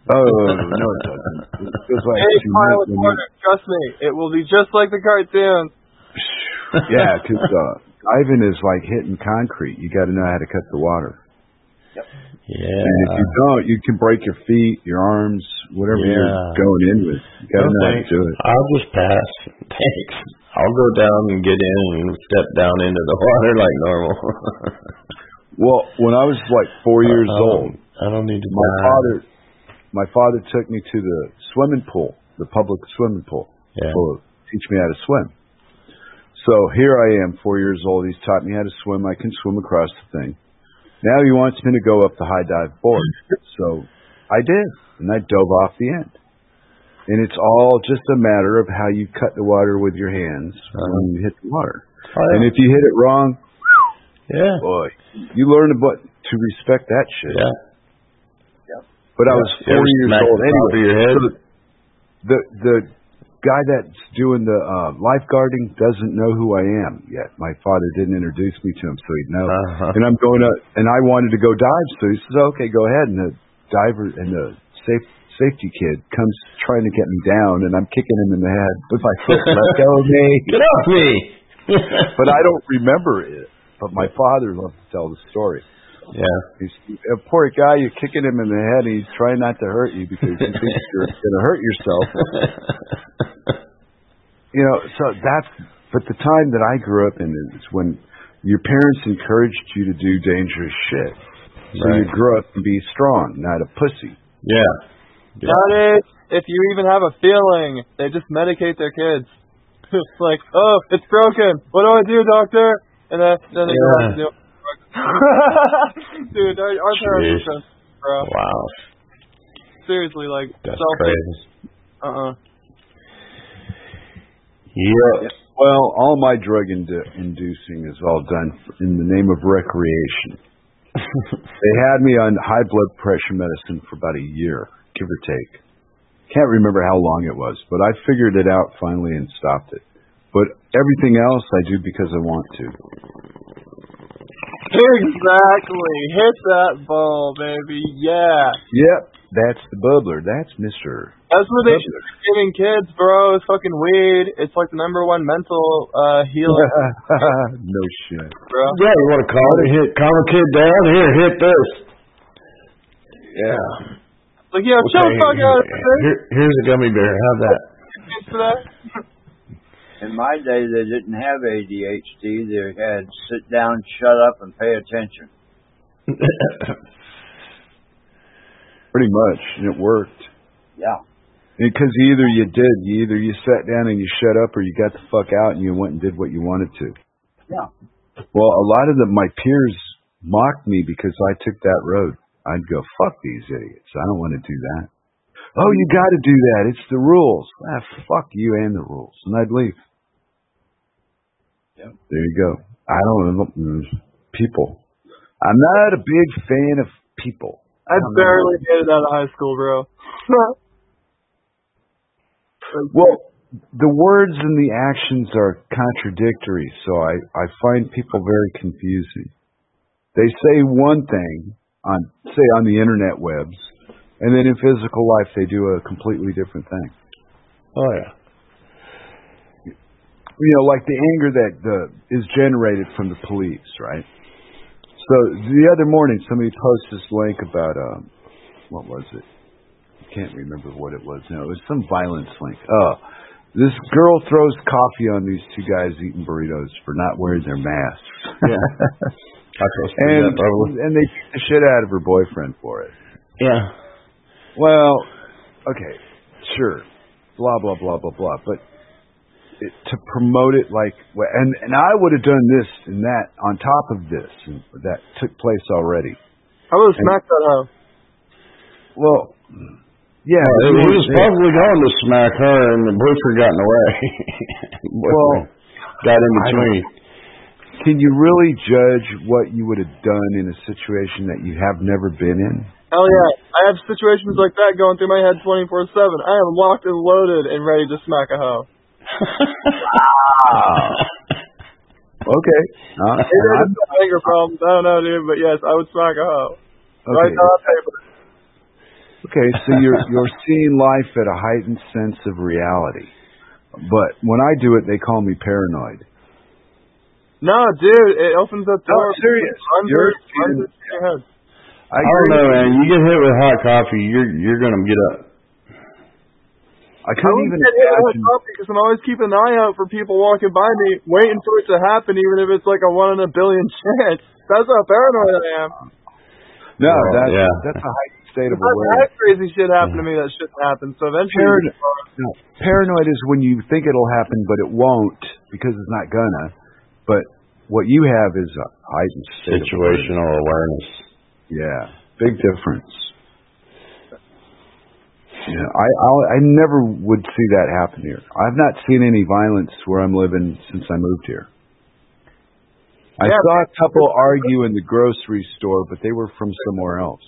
Oh no, it doesn't. It feels like Hey, two Kyle, minutes when you- trust me, it will be just like the cartoons. Yeah, because uh, diving is like hitting concrete. You got to know how to cut the water. Yep. Yeah. And if you don't, you can break your feet, your arms, whatever Yeah. you're going in with. You got to No, know how to thanks. do it. I'll just pass. Thanks. I'll go down and get in and step down into the water like normal. Well, when I was like four years I don't- old, I don't need to my dive. father, my father took me to the swimming pool, the public swimming pool, Yeah. to teach me how to swim. So here I am, four years old. He's taught me how to swim. I can swim across the thing. Now he wants me to go up the high dive board. So I did, and I dove off the end. And it's all just a matter of how you cut the water with your hands Uh-huh. when you hit the water. Oh, yeah. And if you hit it wrong, Yeah. boy, you learn about to respect that shit. Yeah. But I Yeah. was You four ever years smack old the top anyway. of your head? So the, the the guy that's doing the uh, lifeguarding doesn't know who I am yet. My father didn't introduce me to him, so he'd know. Uh-huh. And I'm going to, and I wanted to go dive, so he says, "Okay, go ahead." And the diver and the safe safety kid comes trying to get me down, and I'm kicking him in the head with my foot. Let go of me! Get off me! But I don't remember it. But my father loves to tell the story. Yeah. He's a poor guy. You're kicking him in the head. And he's trying not to hurt you because he thinks you're going to hurt yourself. You know, so that's. But the time that I grew up in is when your parents encouraged you to do dangerous shit. So Right. you grow up and be strong, not a pussy. Yeah. Yeah. Nowadays, if you even have a feeling, they just medicate their kids. It's like, oh, it's broken. What do I do, doctor? And then, then they go Yeah. back to do it. Dude, our, our parents Jeez. are so, bro. Wow. Seriously, like, That's selfish. crazy. Uh-uh. Yeah. Well, all my drug indu- inducing is all done in the name of recreation. They had me on high blood pressure medicine for about a year, give or take. Can't remember how long it was, but I figured it out finally and stopped it. But everything else I do because I want to. Exactly. Hit that ball, baby. Yeah. Yep, that's the bubbler. That's Mister That's what they should Bubbler. be giving kids, bro. It's fucking weed. It's like the number one mental uh healer, No shit. bro. Yeah, you want to call it? Hit, calm a kid down. Here, hit this. Yeah. Like, yo, chill the fuck out of this. Here, here's a gummy bear. Have that. For that. In my day, they didn't have A D H D. They had sit down, shut up, and pay attention. Pretty much, and it worked. Yeah. Because either you did, you either you sat down and you shut up, or you got the fuck out and you went and did what you wanted to. Yeah. Well, a lot of the, my peers mocked me because I took that road. I'd go, fuck these idiots. I don't want to do that. Oh, you got to do that. It's the rules. Ah, fuck you and the rules. And I'd leave. Yep. There you go. I don't know. People. I'm not a big fan of people. I barely made it out of high school, bro. Well, the words and the actions are contradictory, so I, I find people very confusing. They say one thing on, say, on the internet webs, and then in physical life they do a completely different thing. Oh, yeah. You know, like the anger that the, is generated from the police, right? So the other morning somebody posted this link about, um, what was it? I can't remember what it was now. It was some violence link. Oh, this girl throws coffee on these two guys eating burritos for not wearing their masks. Yeah. and, and they beat the shit out of her boyfriend for it. Yeah. Well, okay, sure, blah, blah, blah, blah, blah. But it, to promote it like, and, and I would have done this and that on top of this, and that took place already. I would have smacked that hoe. Well, yeah. Uh, he was probably going to smack her, and the boyfriend got in the way. Well, got in between. Can you really judge what you would have done in a situation that you have never been in? Hell yeah. I have situations like that going through my head twenty-four seven. I am locked and loaded and ready to smack a hoe. Wow. Okay. Uh, Maybe I just have anger problems. I don't know, dude. But yes, I would smack a hoe. okay. Right on paper. Okay, so you're you're seeing life at a heightened sense of reality. But when I do it, they call me paranoid. No, dude, it opens up doors. No, serious. You're runs into your head. I, I don't know, man. You get hit with hot coffee, you're you're gonna get up. I couldn't I even get hit with hot imagine. coffee because I'm always keeping an eye out for people walking by me, waiting for it to happen, even if it's like a one in a billion chance. That's how paranoid I am. No, well, that's yeah. that's a heightened state of I've awareness. had crazy shit happen to me that shouldn't happen. So eventually, Parano- no, paranoid is when you think it'll happen, but it won't because it's not gonna. But what you have is a heightened state situational of awareness. Yeah, big difference. Yeah, I I'll, I never would see that happen here. I've not seen any violence where I'm living since I moved here. I yeah, saw a couple argue in the grocery store, but they were from somewhere else.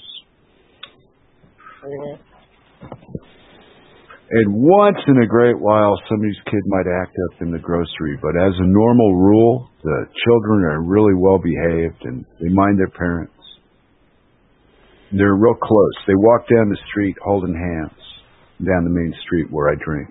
And once in a great while, somebody's kid might act up in the grocery. But as a normal rule, the children are really well behaved and they mind their parents. They're real close. They walk down the street holding hands down the main street where I drink.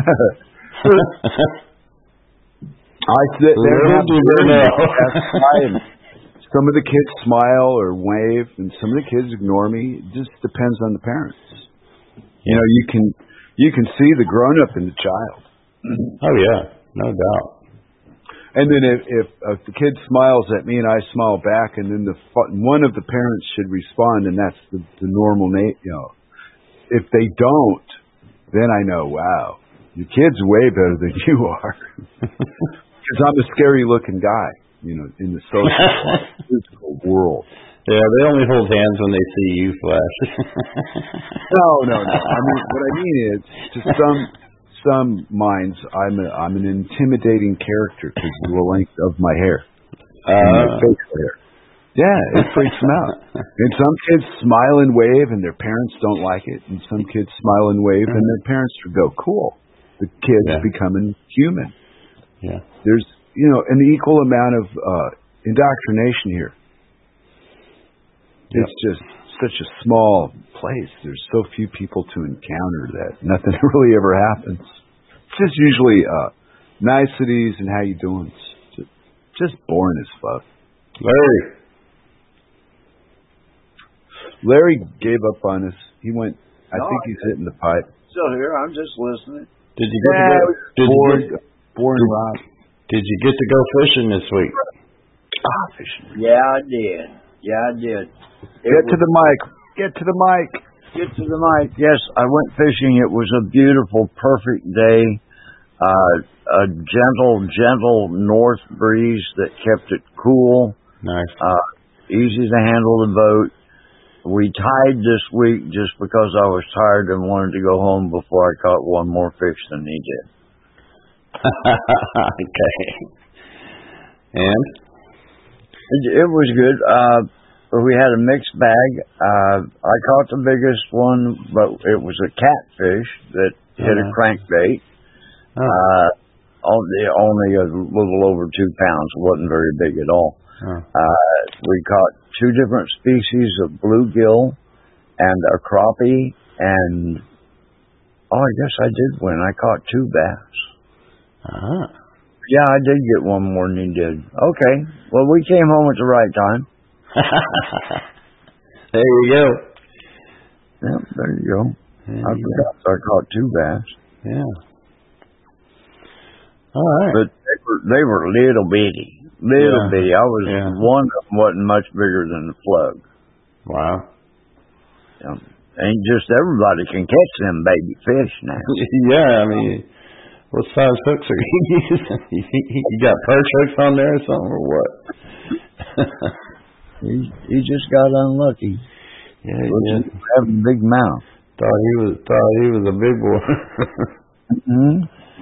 I sit there and have to some of the kids smile or wave, and some of the kids ignore me. It just depends on the parents. You know, you can you can see the grown up in the child. Oh yeah, no doubt. And then if, if if the kid smiles at me and I smile back, and then the one of the parents should respond, and that's the, the normal, na- you know. If they don't, then I know, wow, your kid's way better than you are, because I'm a scary looking guy, you know, in the social physical world. Yeah, they only hold hands when they see you, Flash. no, no, no. I mean, what I mean is, to some some minds, I'm a, I'm an intimidating character because of the length of my hair, uh, and my facial hair. Yeah, it freaks them out. And some kids smile and wave, and their parents don't like it. And some kids smile and wave, and their parents go, "Cool." The kid's yeah. becoming human. Yeah, there's you know an equal amount of uh, indoctrination here. Yep. It's just such a small place. There's so few people to encounter that nothing really ever happens. It's just usually uh, niceties and how you doing. It's just, just boring as fuck. Larry. Larry gave up on us. He went. I no, think he's hitting the pipe. Still here. I'm just listening. Did you get yeah, to go? Did boring, you get, boring Rob. Did you get to go fishing this week? Ah, fishing. Yeah, I did. Yeah, I did. It Get was, to the mic. Get to the mic. Get to the mic. Yes, I went fishing. It was a beautiful, perfect day. Uh, a gentle, gentle north breeze that kept it cool. Nice. Uh, easy to handle the boat. We tied this week just because I was tired and wanted to go home before I caught one more fish than he did. Okay. And? It, it was good. Uh, we had a mixed bag. Uh, I caught the biggest one, but it was a catfish that hit uh-huh. a crankbait. Oh. Uh, only, only a little over two pounds. It wasn't very big at all. Oh. Uh, we caught two different species of bluegill and a crappie, and oh, I guess I did win. I caught two bass. Uh-huh. Yeah, I did get one more than he did. Okay, well, we came home at the right time. There you go. Yep, there you go. There I you forgot go. I caught two bass. Yeah. All right. But they were, they were little bitty. Little yeah. bitty. I was yeah. one of them wasn't much bigger than the plug. Wow. Yeah. Ain't just everybody can catch them baby fish now. Yeah, I mean, what size hooks are you using? You got perch hooks on there or something, or what? he he just got unlucky. Yeah, he did. Having a big mouth. Thought he was thought he was a big boy. mm-hmm.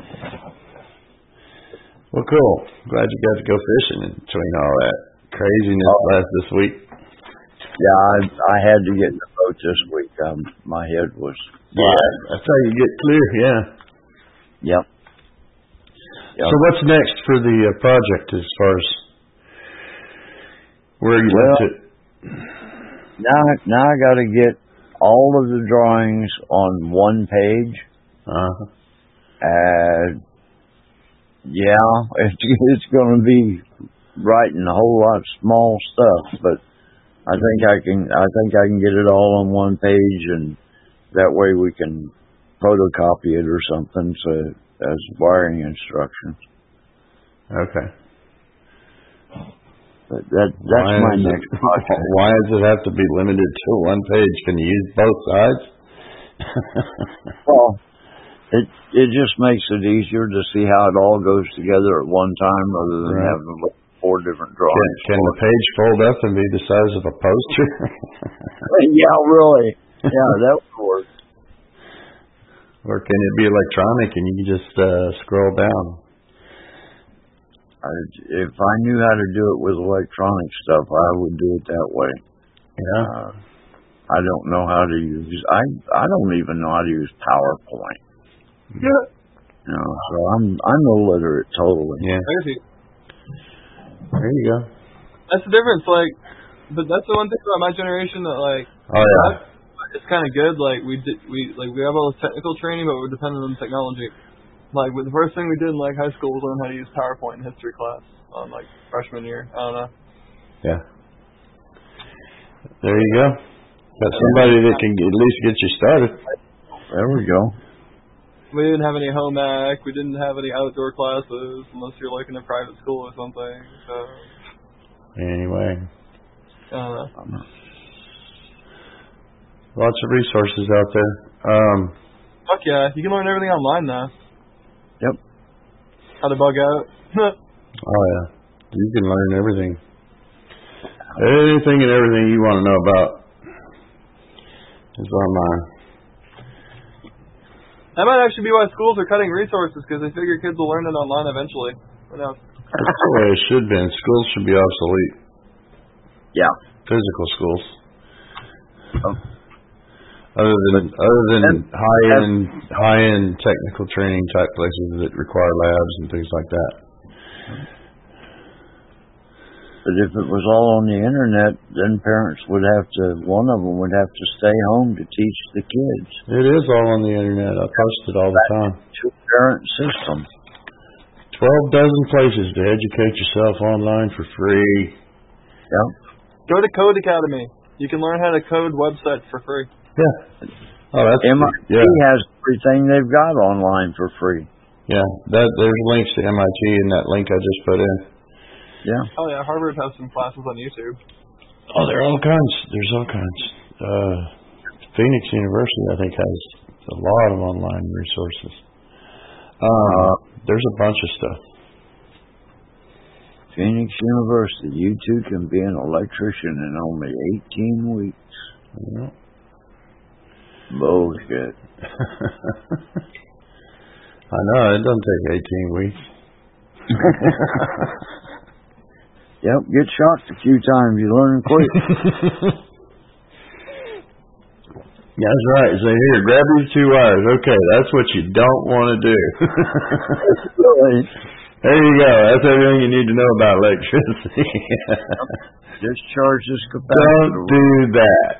Well, cool. Glad you got to go fishing in between all that craziness oh. last this week. Yeah, I I had to get in the boat this week. Um, my head was. Yeah, that's how you get clear. Yeah. Yep. yep. So what's next for the uh, project as far as where you well, left it? Now, now I got to get all of the drawings on one page. Uh-huh. Uh, yeah, it's, it's going to be writing a whole lot of small stuff, but I think I can. I think I can get it all on one page, and that way we can photocopy it or something so as wiring instructions. Okay. But that that's why my is next it, project. Why does it have to be limited to one page? Can you use both sides? Well, it it just makes it easier to see how it all goes together at one time, rather than right. having four different drawings. Can, can the page fold up and be the size of a poster? Yeah, really. Yeah, that would work. Or can it be electronic and you can just uh, scroll down? I, if I knew how to do it with electronic stuff, I would do it that way. Yeah. Uh, I don't know how to use. I I don't even know how to use PowerPoint. Yeah. You know, so I'm I'm illiterate totally. Yeah. I guess you- There you go. That's the difference. Like, but that's the one thing about my generation that like. Oh yeah. It's kind of good. Like we did, we like we have all this technical training, but we're dependent on technology. Like with the first thing we did in like high school was learn how to use PowerPoint in history class on like freshman year. I don't know. Yeah. There you go. Got somebody that can at least get you started. There we go. We didn't have any home ec. We didn't have any outdoor classes unless you're like in a private school or something. So. Anyway. I don't know. Lots of resources out there. Um, Fuck yeah, you can learn everything online now. Yep. How to bug out. oh yeah. You can learn everything. Anything and everything you want to know about is online. That might actually be why schools are cutting resources, because they figure kids will learn it online eventually. Who knows? That's the way it should be. Schools should be obsolete. Yeah. Physical schools. Oh. Other than other than And, high end high end technical training type places that require labs and things like that. But if it was all on the internet, then parents would have to. One of them would have to stay home to teach the kids. It is all on the internet. I post it all the time. Two-parent system. Twelve dozen places to educate yourself online for free. Yep. Go to Code Academy. You can learn how to code websites for free. Yeah. Oh, that's M I T yeah. has everything they've got online for free. Yeah. That there's links to M I T in that link I just put in. Yeah. Oh yeah, Harvard has some classes on YouTube. Oh, there are all kinds. There's all kinds. Uh, Phoenix University, I think, has a lot of online resources. Um, uh, there's a bunch of stuff. Phoenix University, you too can be an electrician in only eighteen weeks. Yeah. Bullshit. I know, it doesn't take eighteen weeks. Yep, get shocked a few times, you learn quick. That's right. Say, here, grab these two wires. Okay, that's what you don't want to do. There you go. That's everything you need to know about electricity. Discharge this capacitor. Don't do that.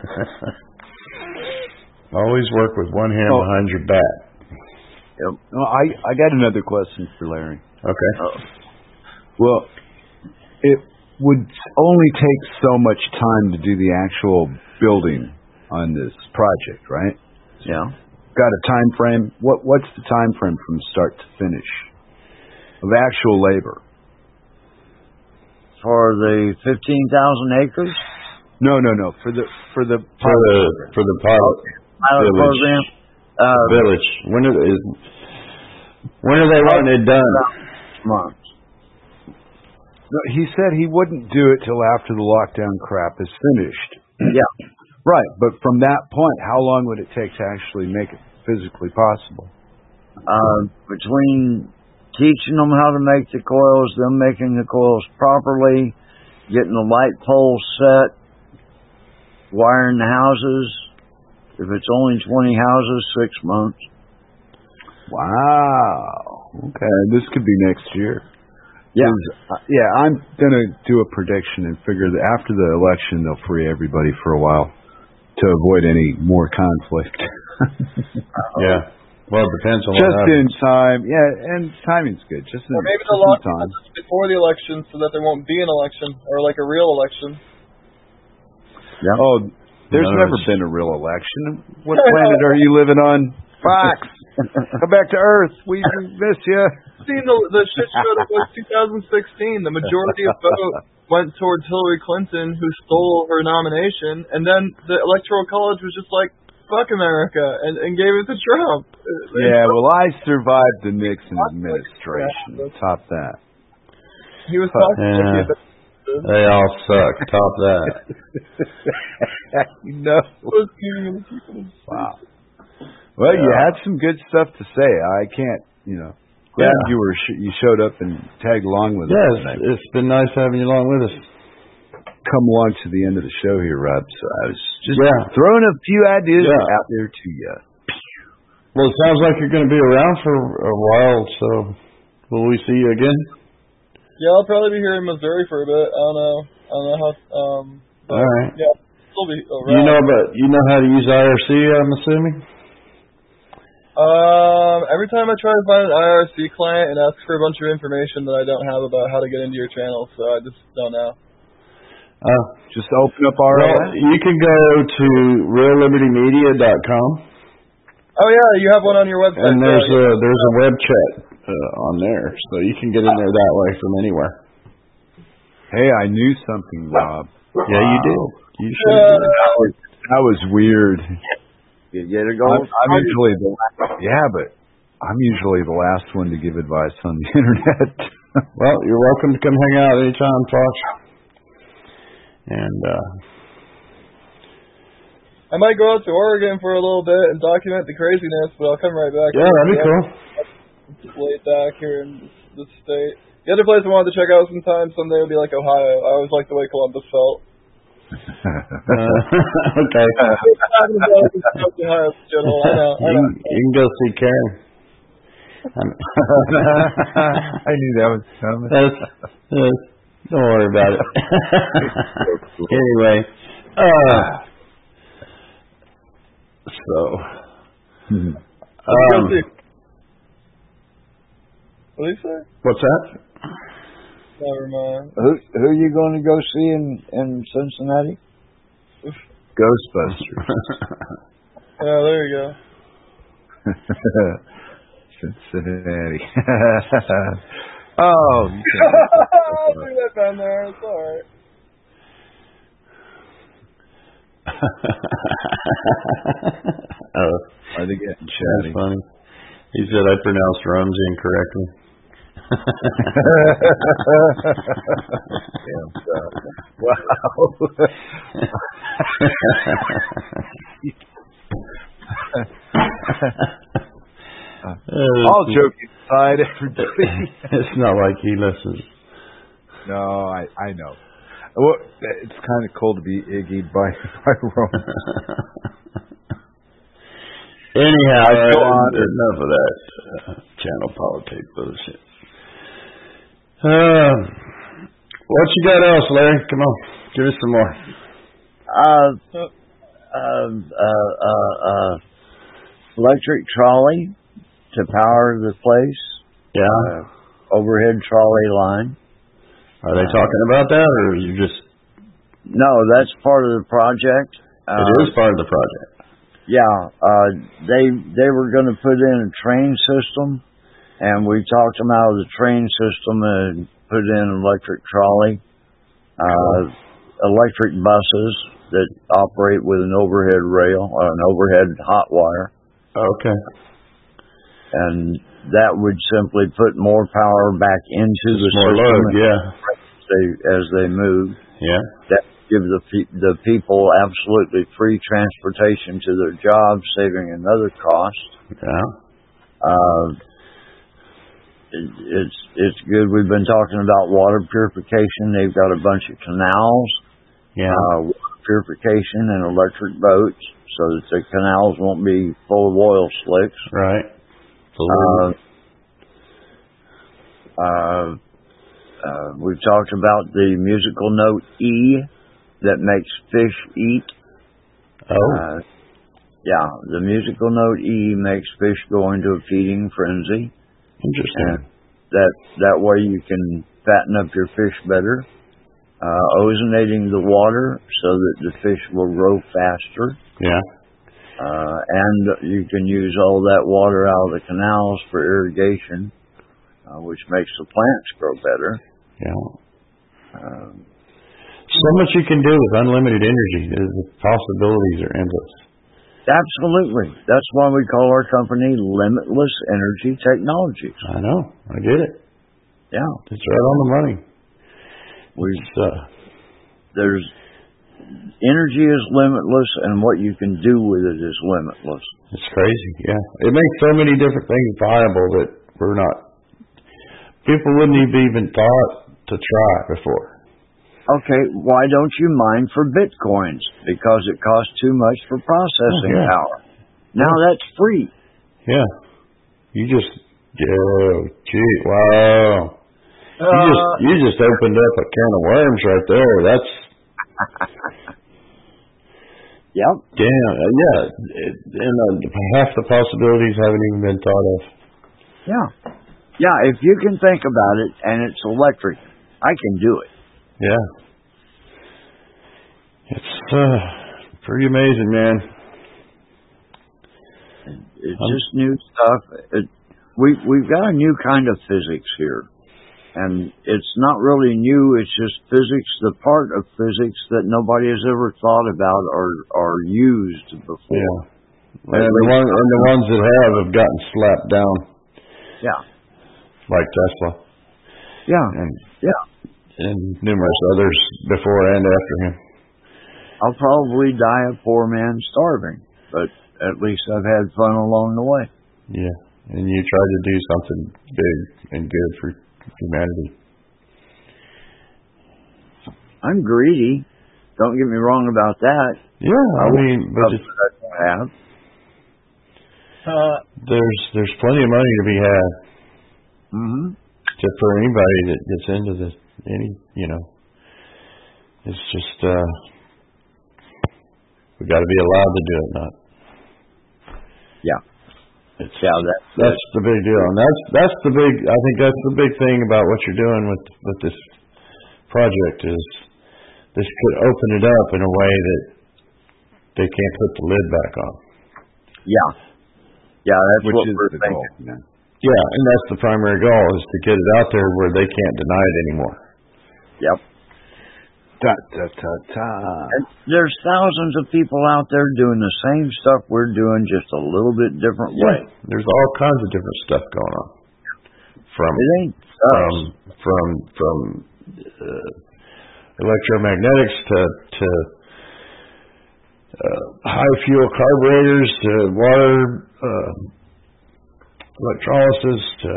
Always work with one hand oh. behind your back. Yep. No, I I got another question for Larry. Okay. Uh, well, it would only take so much time to do the actual building on this project, right? Yeah. Got a time frame? What what's the time frame from start to finish of actual labor? For the fifteen thousand acres? No, no, no. For the for the pilot for the, for the pilot, pilot village. program. Uh, village. When are they, when are they wanting it done? Months. No, he said he wouldn't do it till after the lockdown crap is finished. Yeah. Right, but from that point, how long would it take to actually make it physically possible? Uh, between teaching them how to make the coils, them making the coils properly, getting the light poles set, wiring the houses. If it's only twenty houses, six months. Wow. Okay, this could be next year. Yeah. Uh, yeah, I'm going to do a prediction and figure that after the election, they'll free everybody for a while. to avoid any more conflict. Yeah. Well, it depends on just what in time. Yeah, and timing's good. Just in, or maybe just the law in time. before the election so that there won't be an election or like a real election. Yeah. Oh, there's no, never been a real election. What planet are you living on? Fox, come back to Earth. We miss you. Seen the the shit show that was two thousand sixteen. The majority of vote went towards Hillary Clinton, who stole her nomination, and then the Electoral College was just like, fuck America, and, and gave it to Trump. Yeah, well, I survived the Nixon administration. Yeah, top that. He was talking yeah. about They all suck. Top that. No. Wow. Well, yeah. You had some good stuff to say. I can't, you know. Glad yeah. you were sh- you showed up and tagged along with yeah, us. Yeah, it's, it's been nice having you along with us. Come along to the end of the show here, Rob. So I was just yeah. throwing a few ideas yeah. out there to you. Well, it sounds like you're going to be around for a while, so will we see you again? Yeah, I'll probably be here in Missouri for a bit. I don't know. I don't know how. Um, All right. Yeah, still be around. You know, but you know how to use I R C, I'm assuming. Um, every time I try to find an I R C client and ask for a bunch of information that I don't have about how to get into your channel, so I just don't know. Uh, just open up our. Well, you can go to real liberty media dot com. Oh yeah, you have one on your website. And there's so, a there's a web chat uh, on there, so you can get in there that way from anywhere. Hey, I knew something, Rob. Yeah, wow. You did. You should. Uh, that, was, that was weird. You get it go. I'm, I'm usually the yeah, but I'm usually the last one to give advice on the internet. Well, you're welcome to come hang out anytime, Fox. And uh, I might go out to Oregon for a little bit and document the craziness, but I'll come right back. Yeah, that'd be cool. Just laid back here in this state. The other place I wanted to check out sometime someday would be like Ohio. I always liked the way Columbus felt. uh, okay. Ohio, general. I know, I know. You, you can go see Karen. I knew that was coming. That's, that's, don't worry about it. Anyway, uh, so hmm. um, what did he say? What's that? Never mind. Who who are you going to go see in in Cincinnati? Ghostbusters. Yeah, there you go. Cincinnati. Oh, you I'll bring that down there. It's all right. Oh, are they getting chatty? That's funny. He said I pronounced Rumsey incorrectly. Wow. All joking aside, everybody. It's not like he listens. No, I I know. Well, it's kind of cool to be iggyed by by Rome. Anyhow, uh, enough of that uh, channel politics bullshit. Uh, what you got else, Larry? Come on, give us some more. Uh, uh, uh, uh, uh, electric trolley to power the place. Yeah. Uh, overhead trolley line. Are they talking about that, or are you just? No, that's part of the project. It uh, is part of the project. Yeah, uh, they they were going to put in a train system, and we talked them out of the train system and put in an electric trolley, uh, electric buses that operate with an overhead rail, or an overhead hot wire. Okay. And that would simply put more power back into the more system. Load, yeah. As they, as they move. Yeah. That give the the people absolutely free transportation to their jobs, saving another cost. Yeah. Uh, it, it's it's good. We've been talking about water purification. They've got a bunch of canals. Yeah. Uh, water purification and electric boats, so that the canals won't be full of oil slicks. Right. Uh, uh, uh, we've talked about the musical note E that makes fish eat. Oh. Uh, yeah, the musical note E makes fish go into a feeding frenzy. Interesting. And that that way you can fatten up your fish better. Uh, ozonating the water so that the fish will grow faster. Yeah. Uh, and you can use all that water out of the canals for irrigation, uh, which makes the plants grow better. Yeah. Um, so much you can do with unlimited energy. The possibilities are endless. Absolutely. That's why we call our company Limitless Energy Technologies. I know. I get it. Yeah. It's right on the money. We, uh, there's energy is limitless, and what you can do with it is limitless. It's crazy, yeah. It makes so many different things viable that we're not. People wouldn't have even thought to try before. Okay, why don't you mine for bitcoins? Because it costs too much for processing oh, yeah. power. Now yeah. that's free. Yeah. You just, oh, gee, wow. Uh, you just you just opened up a can of worms right there. That's yep. Damn. Yeah. And uh, half the possibilities haven't even been thought of. Yeah. Yeah. If you can think about it, and it's electric, I can do it. Yeah. It's uh, pretty amazing, man. It's I'm, just new stuff. It, we we've got a new kind of physics here. And it's not really new, it's just physics, the part of physics that nobody has ever thought about or, or used before. Yeah. And the, one, and the ones that have have gotten slapped down. Yeah. Like Tesla. Yeah. And, yeah. And numerous others before and after him. I'll probably die a poor man starving, but at least I've had fun along the way. Yeah. And you tried to do something big and good for humanity. I'm greedy. Don't get me wrong about that. Yeah, I, I mean, but just, I don't have. Uh, there's there's plenty of money to be had. Mm-hmm. Just for anybody that gets into this, any you know, it's just uh, we got to be allowed to do it, not. Yeah. It's, yeah, that's that's the big deal, and that's that's the big. I think that's the big thing about what you're doing with with this project is this could open it up in a way that they can't put the lid back on. Yeah, yeah, that's Which what is we're the thinking. goal. Yeah. yeah, and that's the primary goal is to get it out there where they can't deny it anymore. Yep. Ta ta ta ta. And there's thousands of people out there doing the same stuff we're doing, just a little bit different yeah. way. There's all kinds of different stuff going on. From it ain't from from from uh, electromagnetics to to uh, high fuel carburetors to water uh, electrolysis to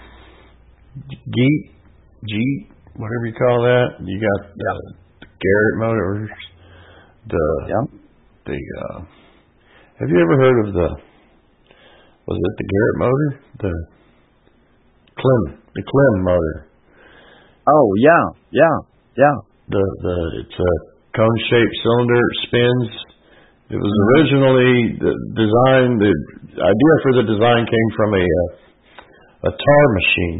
G G whatever you call that. You got. Uh, Garrett motors, the yeah. the uh, have you ever heard of the was it the Garrett motor the Clem the Clem motor? Oh yeah, yeah, yeah. The the it's a cone shaped cylinder. It spins. It was originally the design. The idea for the design came from a a, a tar machine.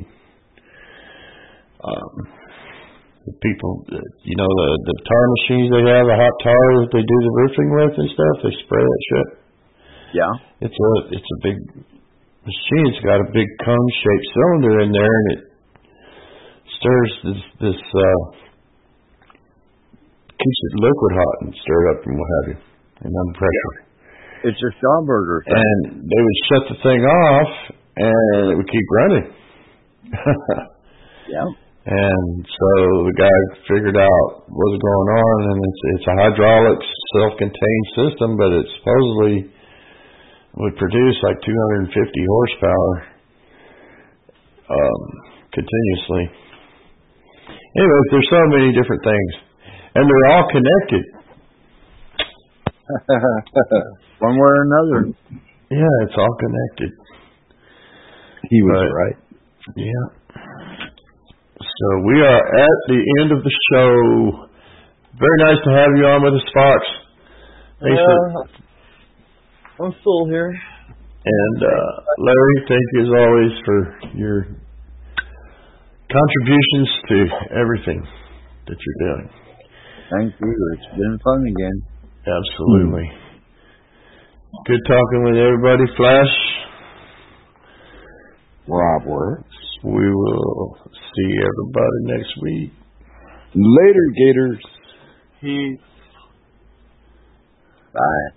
Um. The people, you know, the the tar machines they have, the hot tar that they do the roofing with and stuff, they spray that shit. Yeah. It's a it's a big machine. It's got a big cone-shaped cylinder in there, and it stirs this this uh, keeps it liquid hot and stir it up and what have you, and under pressure. Yeah. It's a Schauberger thing. And they would shut the thing off, and it would keep running. Yeah. And so the guy figured out what was going on, and it's it's a hydraulic, self-contained system, but it supposedly would produce like two hundred fifty horsepower um, continuously. Anyways, there's so many different things, and they're all connected. One way or another. Yeah, it's all connected. He was but, right. Yeah. So we are at the end of the show. Very nice to have you on with us, Fox. Thanks uh, for, I'm still here. and uh, Larry, thank you as always for your contributions to everything that you're doing. Thank you. It's been fun again. Absolutely. Mm. Good talking with everybody. Flash. Rob Works. We will see everybody next week. Later, Gators. Peace. Bye.